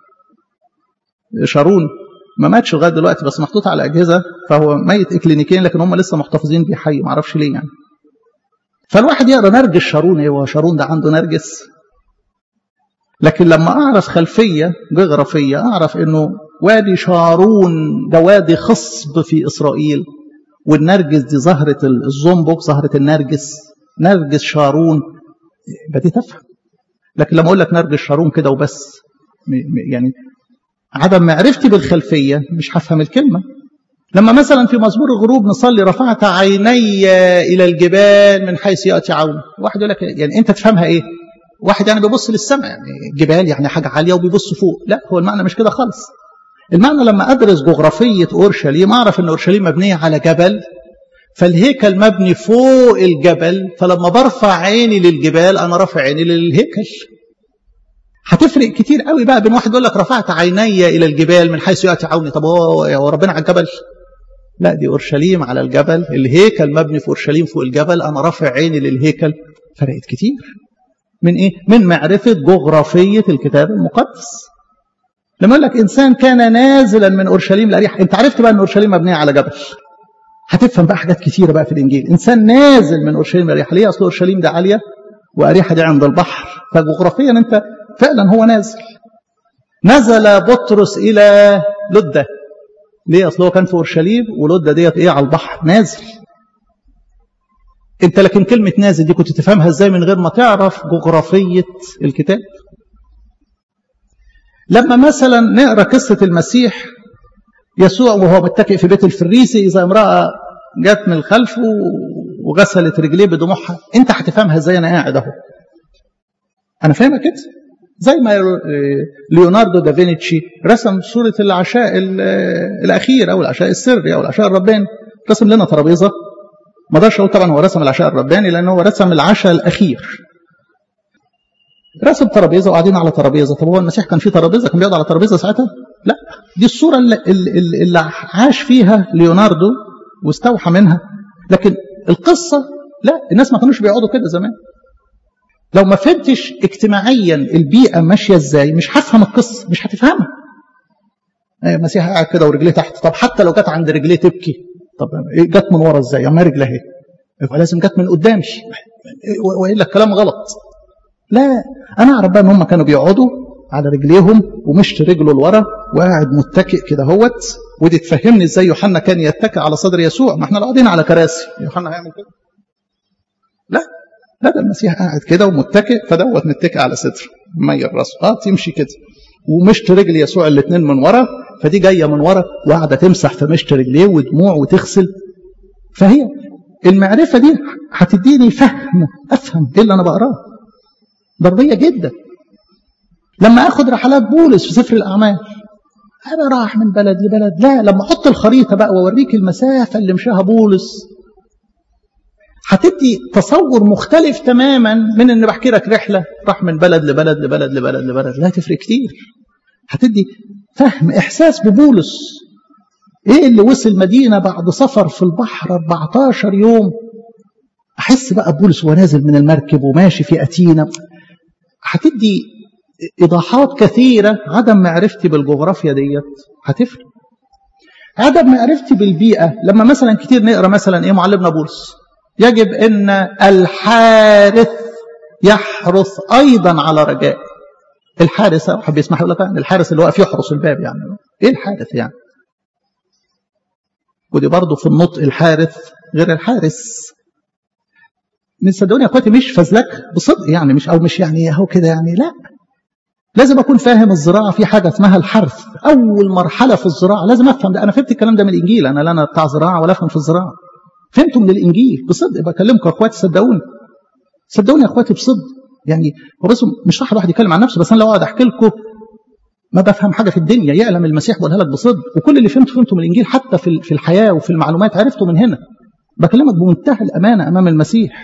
شارون ما ماتش لغايه دلوقتي، بس محطوط على اجهزه، فهو ميت اكلينيكيا لكن هم لسه محتفظين بيه حي، ما اعرفش ليه يعني. فالواحد يقرا نرجس شارون، ايه هو شارون ده عنده نرجس؟ لكن لما اعرف خلفيه جغرافيه اعرف انه وادي شارون ده وادي خصب في اسرائيل، والنرجس دي زهره الزنبق، زهره النرجس، نرجس شارون، بدي تفهم. لكن لما اقول لك نرجس شارون كده وبس، يعني عدم معرفتي بالخلفيه مش هفهم الكلمه. لما مثلا في مزمور الغروب نصلي رفعت عيني الى الجبال من حيث ياتي عون، واحد يقول لك يعني انت تفهمها ايه؟ واحد يعني بيبص للسماء، يعني الجبال يعني حاجه عاليه وبيبص فوق، لا هو المعنى مش كده خالص. المعنى لما ادرس جغرافيه اورشليم اعرف ان اورشليم مبنيه على جبل، فالهيكل مبني فوق الجبل، فلما برفع عيني للجبال انا رافع عيني للهيكل. هتفرق كتير قوي بقى بين واحد يقول لك رفعت عيني الى الجبال من حيث ياتي عوني، طب هو ربنا على الجبل؟ لا، دي اورشليم على الجبل، الهيكل مبني في اورشليم فوق الجبل، انا رافع عيني للهيكل. فرقت كتير من ايه؟ من معرفه جغرافيه الكتاب المقدس. لما يقول لك انسان كان نازلا من اورشليم لاريحا، انت عرفت بقى ان اورشليم مبنيه على جبل، هتفهم بقى حاجات كتيره بقى في الانجيل. انسان نازل من اورشليم لاريحا، ليه؟ اصل اورشليم ده عاليه واريحا دي عند البحر، فجغرافيا انت فعلا هو نازل. نزل بطرس الى لده، ليه؟ اصل هو كان في اورشليم ولده ديت ايه؟ على البحر، نازل. انت لكن كلمه نازل دي كنت تفهمها ازاي من غير ما تعرف جغرافيه الكتاب؟ لما مثلا نقرا قصه المسيح يسوع وهو متكئ في بيت الفريسي، اذا امراه جت من الخلف وغسلت رجليه بدموعها، انت هتفهمها ازاي؟ انا قاعد اهو، انا فاهمها كده. زي ما ليوناردو دافنشي رسم صوره العشاء الاخير او العشاء السري او العشاء الرباني، رسم لنا ترابيزه. ما اقدرش اقول طبعا هو رسم العشاء الرباني لانه هو رسم العشاء الاخير، رسم ترابيزه وقاعدين على ترابيزه. طب هو المسيح كان في ترابيزه؟ كان بيقعد على ترابيزه ساعتها؟ لا، دي الصوره اللي عاش فيها ليوناردو واستوحى منها. لكن القصه لا، الناس ما كانوش بيقعدوا كده زمان. لو ما فهمتش اجتماعيا البيئه ماشيه ازاي مش هفهم القصه، مش هتفهمها. المسيح قاعد كده ورجليه تحت، طب حتى لو جت عند رجليه تبكي، طب جت من ورا ازاي؟ اما رجلها اهي، يبقى لازم جت من قدامي، والا الكلام غلط. لا، انا اعرف بقى ان هم كانوا بيقعدوا على رجليهم ومشت رجله لورا وقاعد متكئ كده هوت. ودي تفهمني ازاي يوحنا كان يتكئ على صدر يسوع، ما احنا قاعدين على كراسي، يوحنا هيعمل كده؟ لا، ده المسيح قاعد كده ومتكئ، فدوت متكئ على صدره ميل راسه، تمشي كده ومشت رجل يسوع الاثنين من ورا، فدي جايه من ورا وقاعده تمسح في مشت رجليه ودموع وتغسل. فهي المعرفه دي هتديني فهم، افهم ايه اللي انا بقراه، ضروريه جدا. لما اخد رحلات بولس في سفر الاعمال، انا راح من بلد لبلد، لا، لما احط الخريطه بقى واوريك المسافه اللي مشاها بولس هتدي تصور مختلف تماما من ان بحكي لك رحله راح من بلد لبلد لبلد لبلد لبلد. لا، تفرق كتير، هتدي فهم، احساس ببولس. ايه اللي وصل مدينه بعد سفر في البحر 14 يوم، احس بقى بولس وهو نازل من المركب وماشي في اتينا. هتدي ايضاحات كثيره. عدم معرفتي بالجغرافيا ديت هتفرق. عدم معرفتي بالبيئة، لما مثلا كتير نقرأ مثلا إيه معلمنا بولس، يجب أن الحارث يحرث أيضا على رجاء. الحارس حب يسمح يقول لك الحارس اللي واقف يحرس الباب، يعني إيه الحارث يعني؟ ودي برضه في النطق الحارث غير الحارس. من صدقوني يا اخواتي مش فزلك بصدق، يعني مش يعني اهو كده يعني، لا، لازم اكون فاهم الزراعه في حاجه اسمها الحرث. اول مرحله في الزراعه لازم افهم ده. انا فهمت الكلام ده من الانجيل، انا لا انا بتاع زراعه ولا افهم في الزراعه، فهمته من الانجيل بصدق. بكلمكم يا اخواتي صدقوني يا اخواتي بصدق. يعني هو بس مش صح الواحد يتكلم عن نفسه، بس انا لو اقعد احكي لكم ما بفهم حاجه في الدنيا. يعلم المسيح بقولها لك بصدق، وكل اللي فهمته من الانجيل حتى في الحياه وفي المعلومات عرفته من هنا. بكلمك بمنتهى الامانه امام المسيح.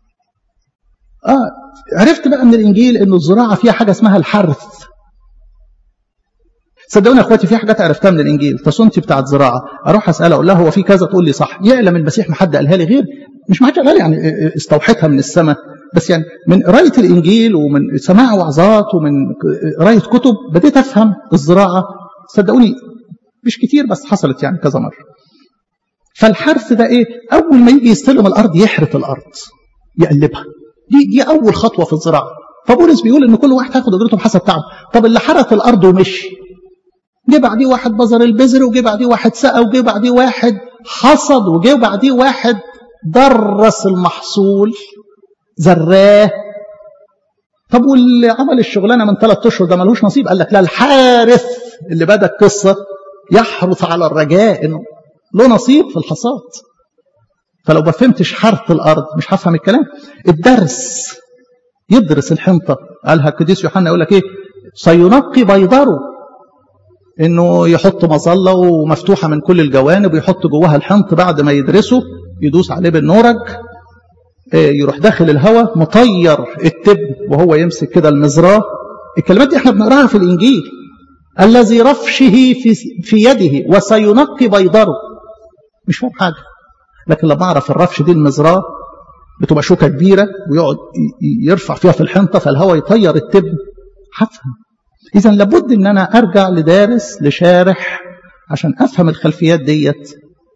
عرفت بقى من الانجيل انه الزراعه فيها حاجه اسمها الحرث. صدقوني يا اخواتي في حاجات عرفتها من الانجيل، تصونتي بتاعت زراعه، اروح اسالها اقول لها هو في كذا، تقول لي صح. يعلم المسيح ما حد قالها لي غير، مش ما حد قالها لي يعني استوحيتها من السماء، بس يعني من قرايه الانجيل ومن سماع وعظات ومن قرايه كتب بديت افهم الزراعه. صدقوني مش كتير بس حصلت يعني كذا مره. فالحرث ده ايه؟ اول ما يجي يستلم الارض يحرث الارض، يقلبها. دي اول خطوه في الزراعه. فبولس بيقول ان كل واحد هياخد اجرته بحسب تعبه. طب اللي حرث الارض ومشي، جه بعديه واحد بذر البذر، وجه بعديه واحد سقى، وجه بعديه واحد حصد، وجه بعديه واحد درس المحصول زراه. طب واللي عمل الشغلانه من 3 اشهر ده ملوش نصيب؟ قال لك لا، الحارث اللي بدا القصه يحرث على الرجاء انه له نصيب في الحصاد. فلو ما فهمتش حرث الارض مش هفهم الكلام. الدرس، يدرس الحنطه. قالها القديس يوحنا يقول لك ايه؟ سينقي بيضره، انه يحط مظله ومفتوحه من كل الجوانب ويحط جواها الحنط، بعد ما يدرسه يدوس عليه بالنورج، يروح داخل الهواء مطير التبن وهو يمسك كده المزراه. الكلمات دي احنا بنقراها في الانجيل. الذي رفشه في يده وسينقي بيضره. مش فاهم حاجه، لكن لما اعرف الرفش دي المزراه بتبقى شوكه كبيره ويقعد يرفع فيها في الحنطه فالهواء يطير التبن، هفهم. إذا لابد إن أنا أرجع لدارس لشارح عشان أفهم الخلفيات ديت.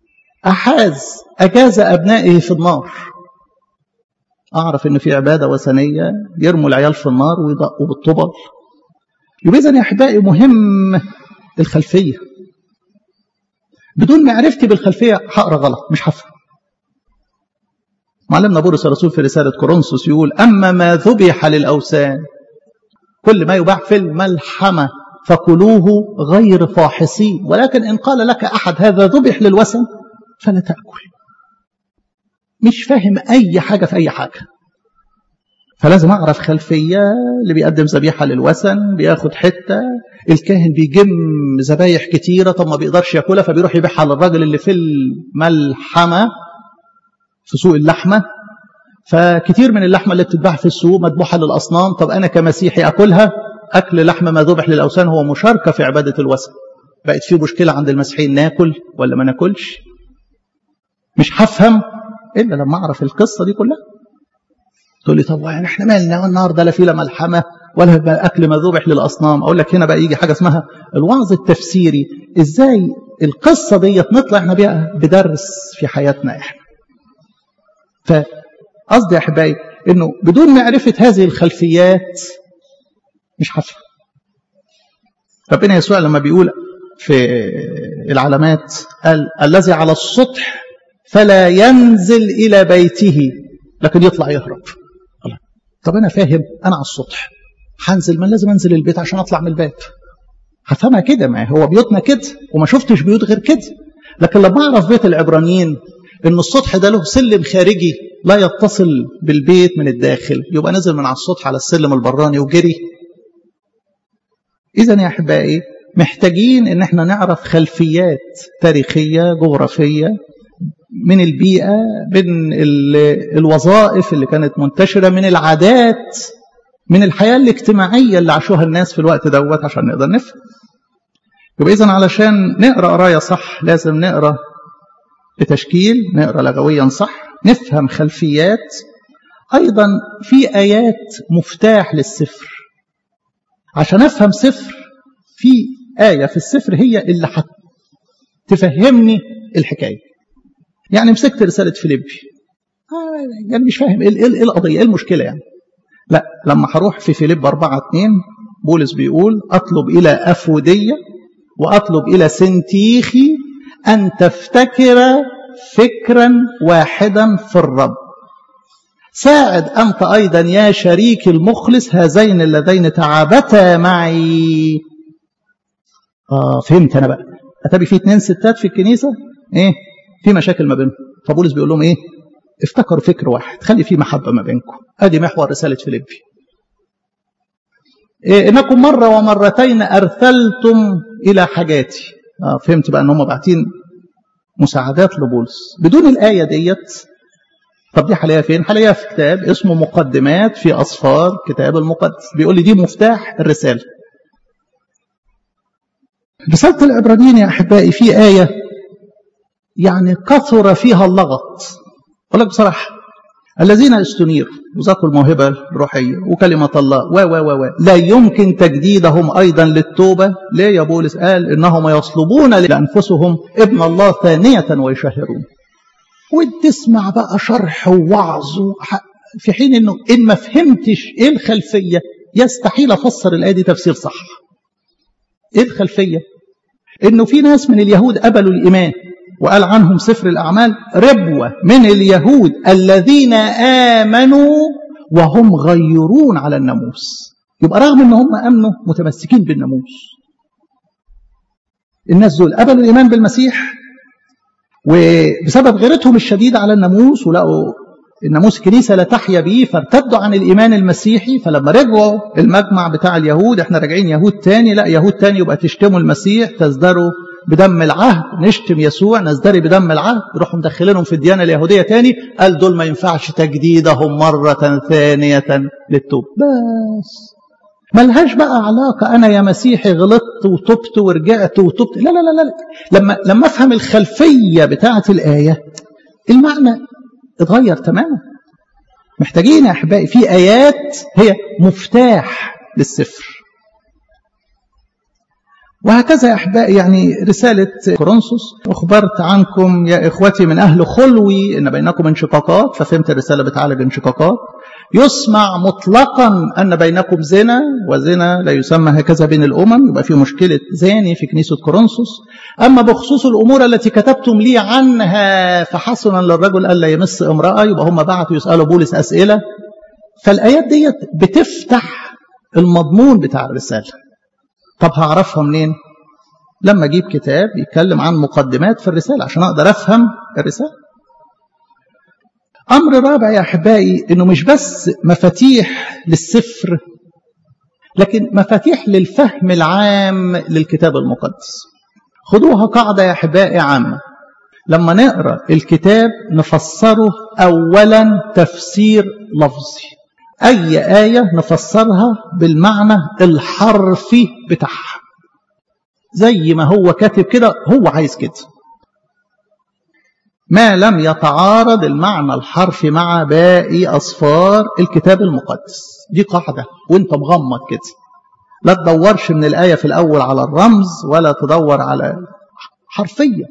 أجاز أبنائه في النار، أعرف إن في عبادة وثنية يرموا العيال في النار ويدقوا بالطبل. يبقى إذن يا أحبائي مهم الخلفية. بدون معرفتي بالخلفية هقرأ غلط، مش هفهم. معلمنا بولس الرسول في رسالة كورنثوس يقول: أما ما ذبح للأوثان، كل ما يباع في الملحمة فكلوه غير فاحصين، ولكن إن قال لك أحد هذا ذبح للوثن فلا تأكل. مش فاهم أي حاجة في أي حاجة، فلازم أعرف خلفية. اللي بيقدم ذبيحة للوثن بياخد حتة، الكاهن بيجم ذبايح كتيرة، طب ما بيقدرش يأكلها فبيروح يبيعها للراجل اللي في الملحمة في سوق اللحمة. فكتير من اللحمة اللي بتتباع في السوق مذبوحة للأصنام. طب أنا كمسيحي أكلها؟ أكل لحمة ما ذبح للأوثان هو مشاركة في عبادة الوثن. بقت في مشكلة عند المسيحيين، ناكل ولا ما ناكلش؟ مش هفهم إلا لما أعرف القصة دي كلها. تقول لي طب يعني إحنا مالنا النهارده لا في لا ملحمة ولا أكل ما ذبح للأصنام؟ أقول لك هنا بقى يجي حاجة اسمها الوعظ التفسيري. إزاي القصة دي نطلع إحنا بيها بدرس في حياتنا إحنا. قصدي يا أحبائي إنه بدون معرفة هذه الخلفيات مش هفهم. ربنا يسوع لما بيقول في العلامات قال: الذي على السطح فلا ينزل إلى بيته لكن يطلع يهرب. طب أنا فاهم، أنا على السطح هنزل، ما لازم أنزل البيت عشان أطلع من الباب. هفهمها كده، ما هو بيوتنا كده وما شفتش بيوت غير كده. لكن لما أعرف بيت العبرانيين إن السطح ده له سلم خارجي لا يتصل بالبيت من الداخل، يبقى نزل من على السطح على السلم البراني وجري. إذن يا أحبائي محتاجين إن احنا نعرف خلفيات تاريخية جغرافية من البيئة، من الوظائف اللي كانت منتشرة، من العادات، من الحياة الاجتماعية اللي عاشوها الناس في الوقت دوت عشان نقدر نفهم. يبقى إذن علشان نقرأ قراية صح لازم نقرأ بتشكيل، نقرأ لغويا صح، نفهم خلفيات. أيضا في آيات مفتاح للسفر. عشان أفهم سفر في آية في السفر هي اللي تفهمني الحكاية. يعني مسكت رسالة فيليبي، يعني مش فاهم ايه القضية، ايه المشكلة يعني. لا، لما هروح في فيليب 4:2 بولس بيقول أطلب إلى أفودية وأطلب إلى سنتيخي أن تفتكر فكرا واحدا في الرب، ساعد أنت أيضا يا شريك المخلص هذين اللذين تعبتا معي. فهمت أنا بقى. أتبي في 2 ستات في الكنيسة إيه؟ في مشاكل ما بينهم، فبولس بيقول لهم إيه؟ افتكروا فكر واحد، خلي في محبة ما بينكم. أدي محور رسالة فيليبي. إنكم مرة ومرتين أرسلتم إلى حاجاتي. فهمت بقى أنهم باعتين مساعدات لبولس بدون الآية ديت. طب دي حاليا فين؟ حاليا في كتاب اسمه مقدمات في أصفار كتاب المقدس، بيقول لي دي مفتاح الرسالة. رسالة العبرانيين يا أحبائي في آية يعني كثر فيها اللغط. أقول لك بصراحة، الذين استنيروا وذاقوا الموهبة الروحية وكلمة الله لا يمكن تجديدهم أيضا للتوبة. ليه يا بولس؟ قال إنهم يصلبون لأنفسهم ابن الله ثانية ويشهرون. وتسمع بقى شرح ووعظ في حين إنه إن ما فهمتش إيه الخلفية يستحيل أفسر الآية دي تفسير صح. إيه الخلفية؟ إنه في ناس من اليهود قبلوا الإيمان، وقال عنهم سفر الأعمال ربوة من اليهود الذين آمنوا وهم غيرون على الناموس. يبقى رغم ان هم امنوا متمسكين بالناموس. الناس دول قبلوا الايمان بالمسيح، وبسبب غيرتهم الشديدة على الناموس ولقوا الناموس كنيسة لا تحيا به فارتدوا عن الإيمان المسيحي. فلما رجعوا المجمع بتاع اليهود، احنا راجعين يهود تاني، لا يهود تاني يبقى تشتموا المسيح، تزدروا بدم العهد، نشتم يسوع نزدري بدم العهد، يروحوا مدخلينهم في الديانة اليهودية تاني. قال دول ما ينفعش تجديدهم مرة ثانية للتوب. بس ملهاش بقى علاقة أنا يا مسيحي غلطت وتبت ورجعت وتبت، لا لا لا لا. لما أفهم الخلفية بتاعة الآية المعنى اتغير تماما. محتاجين يا أحبائي في آيات هي مفتاح للسفر. وهكذا يا أحبائي يعني رسالة كورنثوس، أخبرت عنكم يا إخوتي من أهل خلوي إن بينكم انشقاقات، ففهمت الرسالة بتعالج انشقاقات. يسمع مطلقا أن بينكم زنا، وزنا لا يسمى هكذا بين الأمم، يبقى في مشكلة زاني في كنيسة كورنثوس. أما بخصوص الأمور التي كتبتم لي عنها فحسنا للرجل ألا يمس امرأة، يبقى هم بعتوا يسألوا بولس أسئلة. فالآيات ديت بتفتح المضمون بتاع الرسالة. طب هعرفها منين؟ لما أجيب كتاب يتكلم عن مقدمات في الرسالة عشان أقدر أفهم الرسالة. أمر رابع يا أحبائي إنه مش بس مفاتيح للسفر، لكن مفاتيح للفهم العام للكتاب المقدس. خدوها قاعدة يا أحبائي عامة، لما نقرأ الكتاب نفسره أولا تفسير لفظي. أي آية نفسرها بالمعنى الحرفي بتاعها زي ما هو كاتب كده، هو عايز كده، ما لم يتعارض المعنى الحرفي مع باقي أصفار الكتاب المقدس. دي قاعدة وانت مغمض كده، لا تدورش من الآية في الأول على الرمز ولا تدور على حرفية.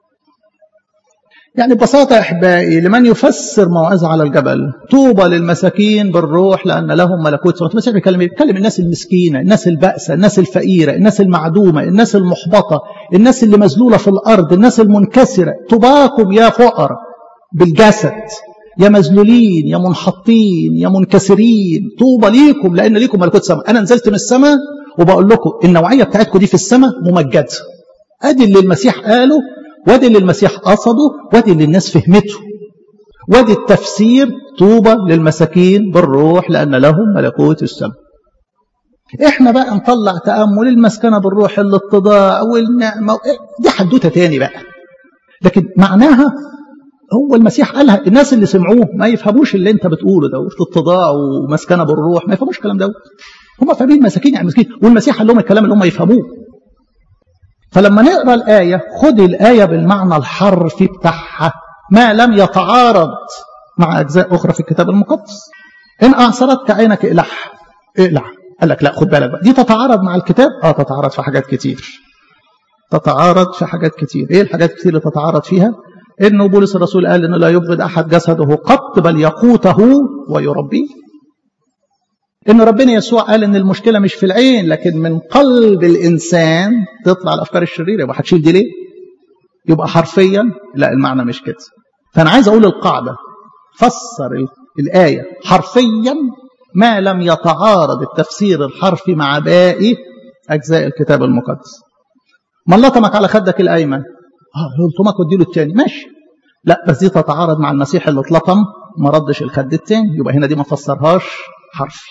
يعني ببساطة يا أحبائي لمن يفسر موعظة على الجبل طوبى للمساكين بالروح لأن لهم ملكوت السماوات. المسيح بيكلم الناس المسكينة، الناس البائسة، الناس الفقيرة، الناس المعدومة، الناس المحبطة، الناس اللي مذلولة في الأرض، الناس المنكسرة. طوباكم يا فقراء بالجسد، يا مذلولين، يا منحطين، يا منكسرين، طوبى ليكم لأن ليكم ملكوت السماء. أنا نزلت من السماء وبقول لكم النوعية بتاعتكم دي في السماء ممجدة. أدي اللي المسيح قاله، وادي اللي المسيح قصده، وادي اللي الناس فهمته، وادي التفسير طوبى للمساكين بالروح لأن لهم ملكوت السماء. احنا بقى نطلع تأمل المسكنة بالروح، الاتضاع والنعمة، دي حدوتة تاني بقى، لكن معناها هو المسيح قالها. الناس اللي سمعوه ما يفهموش اللي انت بتقوله ده، اتضاع ومسكنة بالروح، ما يفهموش الكلام ده. هم فاهمين مساكين يعني مسكين، والمسيح قال لهم الكلام اللي هم يفهموه. فلما نقرأ الآية خد الآية بالمعنى الحرفي بتاعها ما لم يتعارض مع أجزاء أخرى في الكتاب المقدس. إن أعصرتك عينك اقلع. قال لك لا خد بالك بقى، دي تتعارض مع الكتاب؟ تتعارض في حاجات كتير. تتعارض في حاجات كتير. ايه الحاجات كتير اللي تتعارض فيها؟ انه بولس الرسول قال انه لا يبغض احد جسده قط بل يقوته ويربيه. ان ربنا يسوع قال ان المشكله مش في العين لكن من قلب الانسان تطلع الافكار الشريره. يبقى هتشيل دي ليه؟ يبقى حرفيا لا، المعنى مش كده. فانا عايز اقول القاعده، فسر الايه حرفيا ما لم يتعارض التفسير الحرفي مع باقي اجزاء الكتاب المقدس. ما لطمك على خدك الايمن، يلطمك واديله الثاني، ماشي. لا بس دي تتعارض مع المسيح اللي اتلطم ما ردش الخد الثاني، يبقى هنا دي ما فسرهاش حرفي.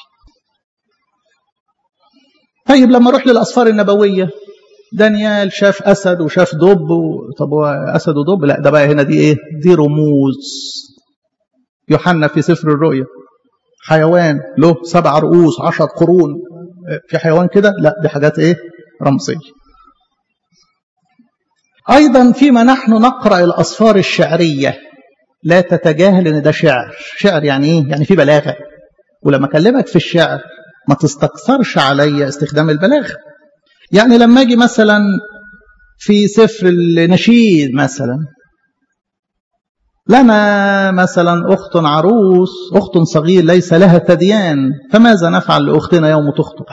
طيب لما اروح للاسفار النبويه، دانيال شاف اسد وشاف دب طب هو اسد ودب؟ لا، ده بقى هنا دي ايه؟ دي رموز. يوحنا في سفر الرؤيا حيوان له 7 رؤوس 10 قرون، في حيوان كده؟ لا، دي حاجات ايه؟ رمزيه. ايضا فيما نحن نقرا الاسفار الشعريه لا تتجاهل ان ده شعر. شعر يعني ايه؟ يعني في بلاغه. ولما اكلمك في الشعر ما تستكثرش علي استخدام البلاغه. يعني لما اجي مثلا في سفر النشيد مثلا، لنا مثلا اخت عروس، اخت صغير ليس لها ثديان، فماذا نفعل لاختنا يوم تخطب؟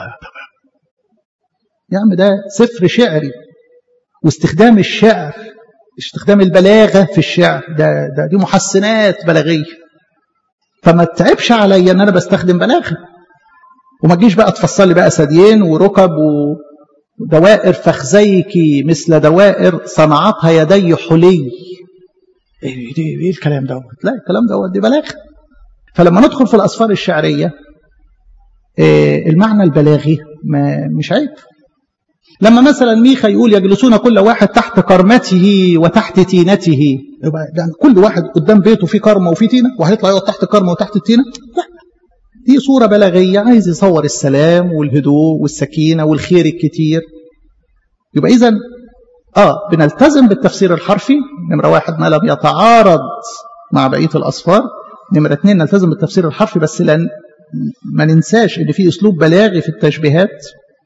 يعني ده سفر شعري، واستخدام الشعر، استخدام البلاغه في الشعر دي محسنات بلاغيه. فما تتعبش عليا ان انا بستخدم بلاغه، وما تجيش بقى تفصل لي بقى ثديين وركب ودوائر فخذيك مثل دوائر صنعتها يدي حلي. ايه الكلام دوت؟ لا، الكلام دوت دي بلاغه. فلما ندخل في الاسفار الشعريه المعنى البلاغي مش عيب. لما مثلا ميخا يقول يجلسون كل واحد تحت كرمته وتحت تينته، يبقى يعني كل واحد قدام بيته في كرمه وفي تينه وهيطلع يقعد تحت كرمه وتحت التينه؟ لا، دي صوره بلاغيه، عايز يصور السلام والهدوء والسكينه والخير الكتير. يبقى اذا بنلتزم بالتفسير الحرفي. نمره 1 ما لم يتعارض مع بقيه الاسفار. نمره 2 نلتزم بالتفسير الحرفي، بس ما ننساش ان في اسلوب بلاغي في التشبيهات.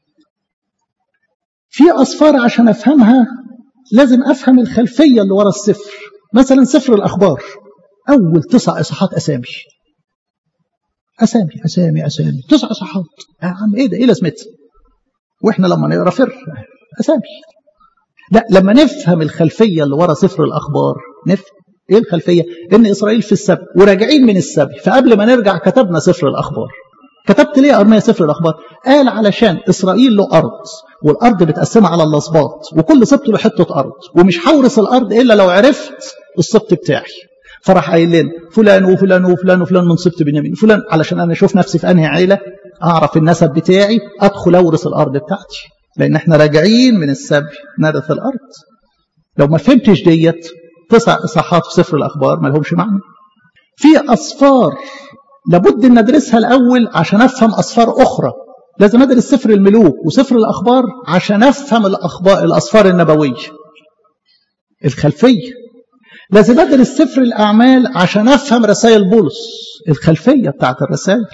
في أسفار عشان أفهمها لازم أفهم الخلفية اللي ورا السفر. مثلا سفر الأخبار أول 9 إصحاحات أسامي 9 إصحاحات. يا عم إيه ده؟ إيه لازمتها؟ وإحنا لما نقرأ أسامي. لا، لما نفهم الخلفية اللي ورا سفر الأخبار نفهم إيه الخلفية؟ إن إسرائيل في السبي وراجعين من السبي، فقبل ما نرجع كتبنا سفر الأخبار. كتبت ليه أرميا سفر الأخبار؟ قال علشان إسرائيل له أرض، والأرض بتقسمها على الأسباط، وكل سبط له حتة أرض، ومش هورث الأرض إلا لو عرفت السبط بتاعي. فراح قايل لنا فلان وفلان وفلان وفلان من سبط بنيامين، فلان، علشان أنا أشوف نفسي في أنهي عيلة، أعرف النسب بتاعي، أدخل أورث الأرض بتاعتي، لأن إحنا راجعين من السبي نرث الأرض. لو ما فهمتش ديت 9 إصحاحات في سفر الأخبار ما لهمش معنى. في أسفار لابد ان ندرسها الاول عشان افهم اسفار اخرى. لازم ادرس سفر الملوك وسفر الاخبار عشان افهم الاسفار النبويه الخلفيه. لازم ادرس سفر الاعمال عشان افهم رسائل بولس الخلفيه بتاعت الرسائل.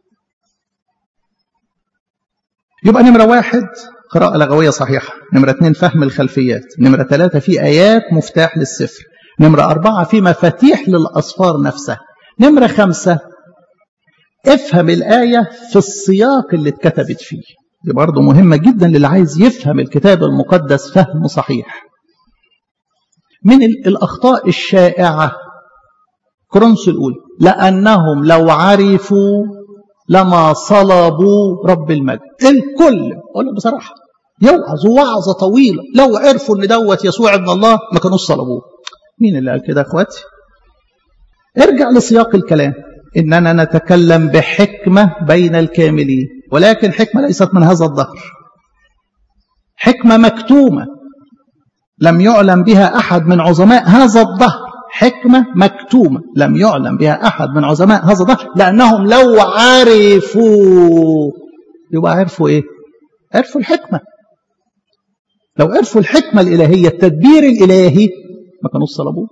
يبقى نمره 1 قراءه لغويه صحيحه، نمره 2 فهم الخلفيات، نمره 3 في ايات مفتاح للسفر، نمره 4 في مفاتيح للاسفار نفسها، نمره 5 افهم الآية في السياق اللي اتكتبت فيه. دي برضو مهمة جدا للي عايز يفهم الكتاب المقدس فهم صحيح. من الأخطاء الشائعة كورنثوس الأولى لأنهم لو عرفوا لما صلبوا رب المجد. الكل أقول لك بصراحة يوعظ وعظة طويلة لو عرفوا ان دوت يسوع ابن الله ما كانوش صلبوه. مين اللي قال كده يا اخواتي؟ ارجع لسياق الكلام. إننا نتكلم بحكمة بين الكاملين، ولكن حكمة ليست من هذا الدهر، حكمة مكتومة لم يعلم بها أحد من عظماء هذا الدهر، حكمة مكتومة لم يعلم بها أحد من عظماء هذا الدهر، لأنهم لو عرفوا. يبقى عرفوا إيه؟ عرفوا الحكمة. لو عرفوا الحكمة الإلهية التدبير الإلهي ما كانوا صلبوه.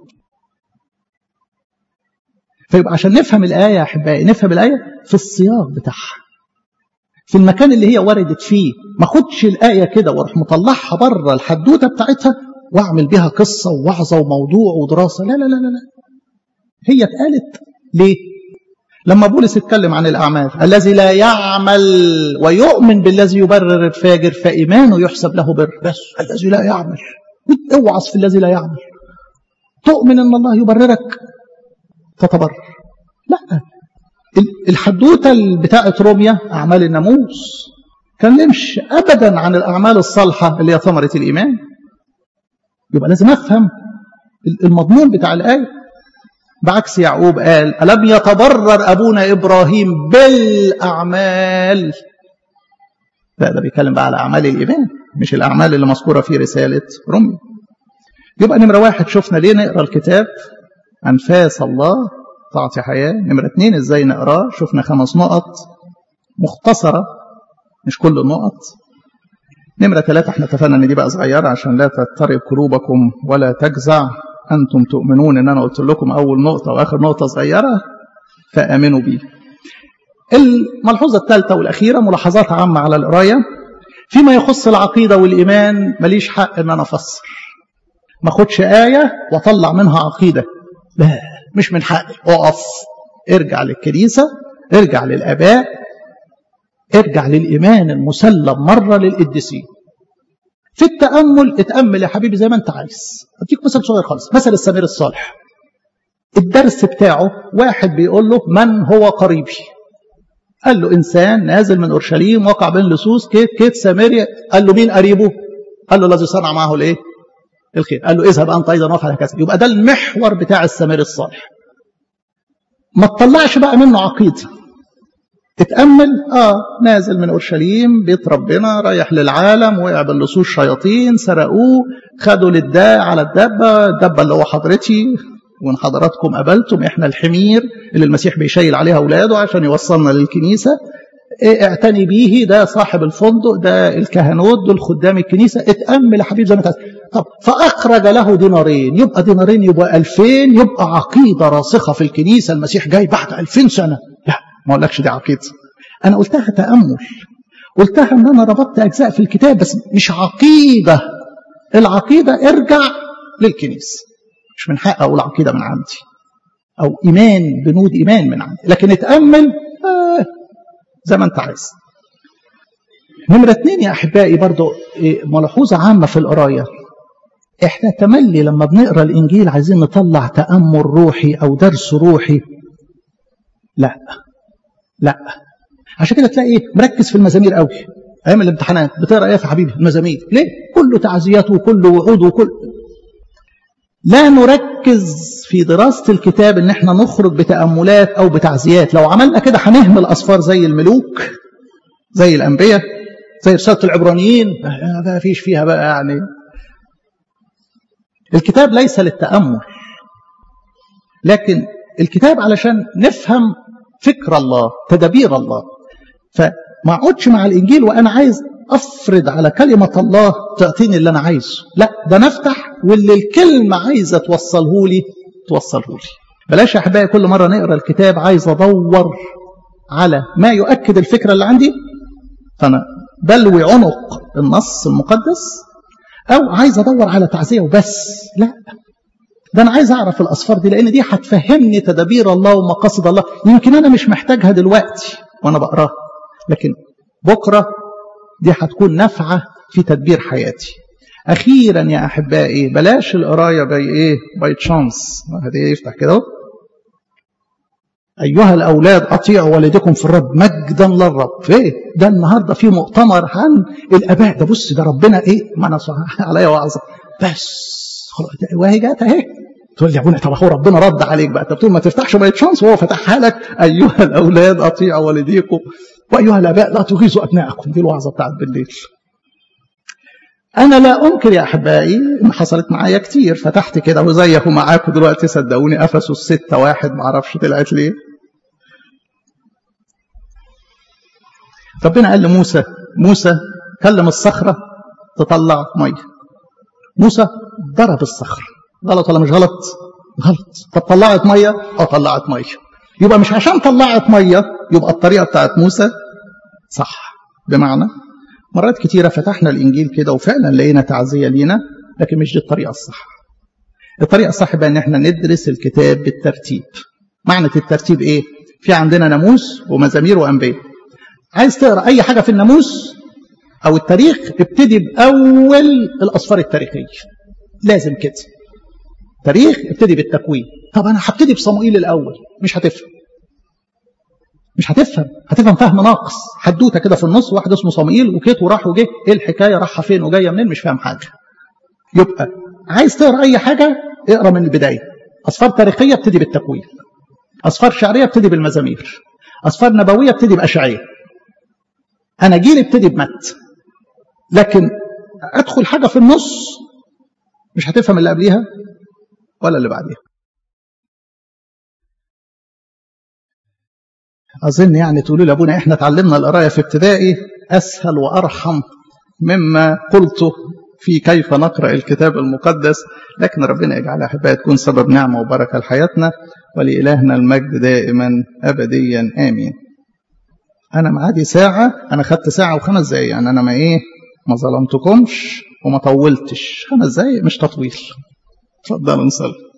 فيبقى عشان نفهم الآية يا أحبائي نفهم الآية في السياق بتاعها، في المكان اللي هي وردت فيه. ما خدش الآية كده واروح مطلعها بره الحدوتة بتاعتها واعمل بها قصة ووعظة وموضوع ودراسة. لا لا لا لا، هي اتقالت ليه؟ لما بولس اتكلم عن الأعمال، الذي لا يعمل ويؤمن بالذي يبرر الفاجر فإيمانه يحسب له بر. بس الذي لا يعمل، اوعظ في الذي لا يعمل. تؤمن ان الله يبررك تتبرر. لا، الحدوته بتاعه روميا اعمال الناموس كلمش ابدا عن الاعمال الصالحه اللي هي ثمره الايمان. يبقى لازم افهم المضمون بتاع الايه. بعكس يعقوب قال الم يتبرر ابونا ابراهيم بالاعمال. لا، ده بيتكلم بقى على اعمال الايمان، مش الاعمال اللي مذكوره في رساله روميا. يبقى نمره واحد شفنا ليه نقرا الكتاب، انفاس الله تعطي حياه. نمره اتنين ازاي نقراه، شفنا 5 نقط مختصره مش كل النقط. نمره 3 احنا اتفقنا ان دي بقى صغيره عشان لا تضطرب قلوبكم ولا تجزع. انتم تؤمنون ان انا قلت لكم اول نقطه واخر نقطه صغيره فامنوا بي. الملحوظه الثالثه والاخيره ملاحظات عامه على القرايه. فيما يخص العقيده والايمان ماليش حق ان انا افسر. ما اخدش ايه واطلع منها عقيده، لا، مش من حقي. اقف، ارجع للكنيسه، ارجع للاباء، ارجع للايمان المسلم مره للقديسين. في التامل اتامل يا حبيبي زي ما انت عايز. اديك مثل صغير خالص، مثل السمير الصالح. الدرس بتاعه واحد بيقول له من هو قريبي؟ قال له انسان نازل من اورشليم وقع بين لصوص كيت سامريا. قال له مين قريبه؟ قال له الذي صنع معه الايه؟ الخير. قال له اذهب انت ايضا وافعل هكذا. يبقى ده المحور بتاع السمير الصالح. ما تطلعش بقى منه عقيده. تتامل، نازل من اورشليم بيت ربنا رايح للعالم، وقع باللصوص شياطين سرقوه، خدوا للداء على الدبه اللي هو حضرتي وان حضراتكم قبلتم، احنا الحمير اللي المسيح بيشيل عليها اولاده عشان يوصلنا للكنيسه. اعتني بيه، ده صاحب الفندق، ده الكهنوت، دول خدام الكنيسه. اتامل يا حبيبي زي ما انت. طب فاخرج له دينارين، يبقى دينارين يبقى 2000، يبقى عقيده راسخه في الكنيسه. المسيح جاي بعد 2000 سنه. لا، ما اقولكش دي عقيده. انا قلتها تامل، قلتها ان انا ربطت اجزاء في الكتاب بس مش عقيده. العقيده ارجع للكنيسه. مش من حق اقول عقيده من عندي او ايمان بنود ايمان من عندي، لكن اتامل زي ما انت عايز. نمره 2 يا احبائي برضو ملحوظه عامه في القرايه. احنا تملي لما بنقرا الانجيل عايزين نطلع تامل روحي او درس روحي. لا لا، عشان كده تلاقي مركز في المزامير قوي. ايام الامتحانات بتقرا ايه يا حبيبي؟ المزامير. ليه؟ كله تعزيات وكله وعود وكل. لا نركز في دراسه الكتاب ان احنا نخرج بتاملات او بتعزيات. لو عملنا كده هنهمل اسفار زي الملوك، زي الانبياء، زي رساله العبرانيين. ما فيش فيها بقى يعني. الكتاب ليس للتامل، لكن الكتاب علشان نفهم فكر الله، تدابير الله. فما اقعدش مع الانجيل وانا عايز افرض على كلمه الله تعطيني اللي انا عايزه. لا، ده نفتح واللي الكلمه عايزه توصله لي توصله لي. بلاش يا احبائي كل مره نقرا الكتاب عايز ادور على ما يؤكد الفكره اللي عندي فانا بلوي عنق النص المقدس، او عايز ادور على تعزيه وبس. لا، ده انا عايز اعرف الاسفار دي لان دي هتفهمني تدابير الله ومقاصد الله. يمكن انا مش محتاجها دلوقتي وانا بقراها، لكن بكره دي هتكون نافعه في تدبير حياتي. اخيرا يا احبائي بلاش القرايه باي تشانس. هدي يفتح كده. ايها الاولاد اطيعوا والديكم في الرب مجدا للرب. ايه ده النهارده في مؤتمر عن الاباء. ده بص ده ربنا ما انا عليا وعظه بس وهي جات اهي. تقول لي يا ابونا طب هو ربنا رد عليك بقى. طب ما تفتحش باي تشانس وهو فتحها لك. ايها الاولاد اطيعوا والديكم وايها الاباء لا تغيظوا ابنائكم. دي الوعظه بتاعت بالليل. انا لا انكر يا احبائي ان حصلت معايا كتير. فتحت كده وزيه معاكم دلوقتي صدقوني افسس 6:1 ما اعرفش طلعت ليه. ربنا قال لموسى كلم الصخره تطلع ميه. موسى ضرب الصخره. غلط ولا مش غلط؟ غلط. طب طلعت ميه؟ طلعت ميه. يبقى مش عشان طلعت ميه يبقى الطريقه بتاعت موسى صح. بمعنى مرات كتيرة فتحنا الإنجيل كده وفعلا لقينا تعزية لينا، لكن مش دي الطريقة الصح. الطريقة الصح بقى إن احنا ندرس الكتاب بالترتيب. معنى الترتيب إيه؟ في عندنا ناموس ومزامير وأنبياء. عايز تقرأ أي حاجة في الناموس أو التاريخ ابتدي بأول الأسفار التاريخية، لازم كده. تاريخ ابتدي بالتكوين. طب أنا هبتدي بصموئيل الأول، مش هتفهم. هتفهم فهم ناقص، حدوته كده في النص، واحد اسمه صموئيل وكيت وراح وجه، ايه الحكايه، راح فين وجايه منين، مش فاهم حاجه. يبقى عايز تقرا اي حاجه اقرا من البدايه. اسفار تاريخيه ابتدي بالتكوين، اسفار شعريه ابتدي بالمزامير، اسفار نبويه ابتدي باشعياء، اناجيل ابتدي بمتى. لكن ادخل حاجه في النص مش هتفهم اللي قبليها ولا اللي بعديها. أظن يعني تقولوا لأبونا إحنا تعلمنا القراية في ابتدائي أسهل وأرحم مما قلته في كيف نقرأ الكتاب المقدس، لكن ربنا يجعلها أحبائي تكون سبب نعمة وبركة لحياتنا، ولإلهنا المجد دائما أبديا آمين. أنا معادي ساعة، أنا خدت ساعة و5 دقايق، يعني أنا ما ظلمتكمش وما طولتش، 5 دقايق مش تطويل. اتفضلوا نصلي.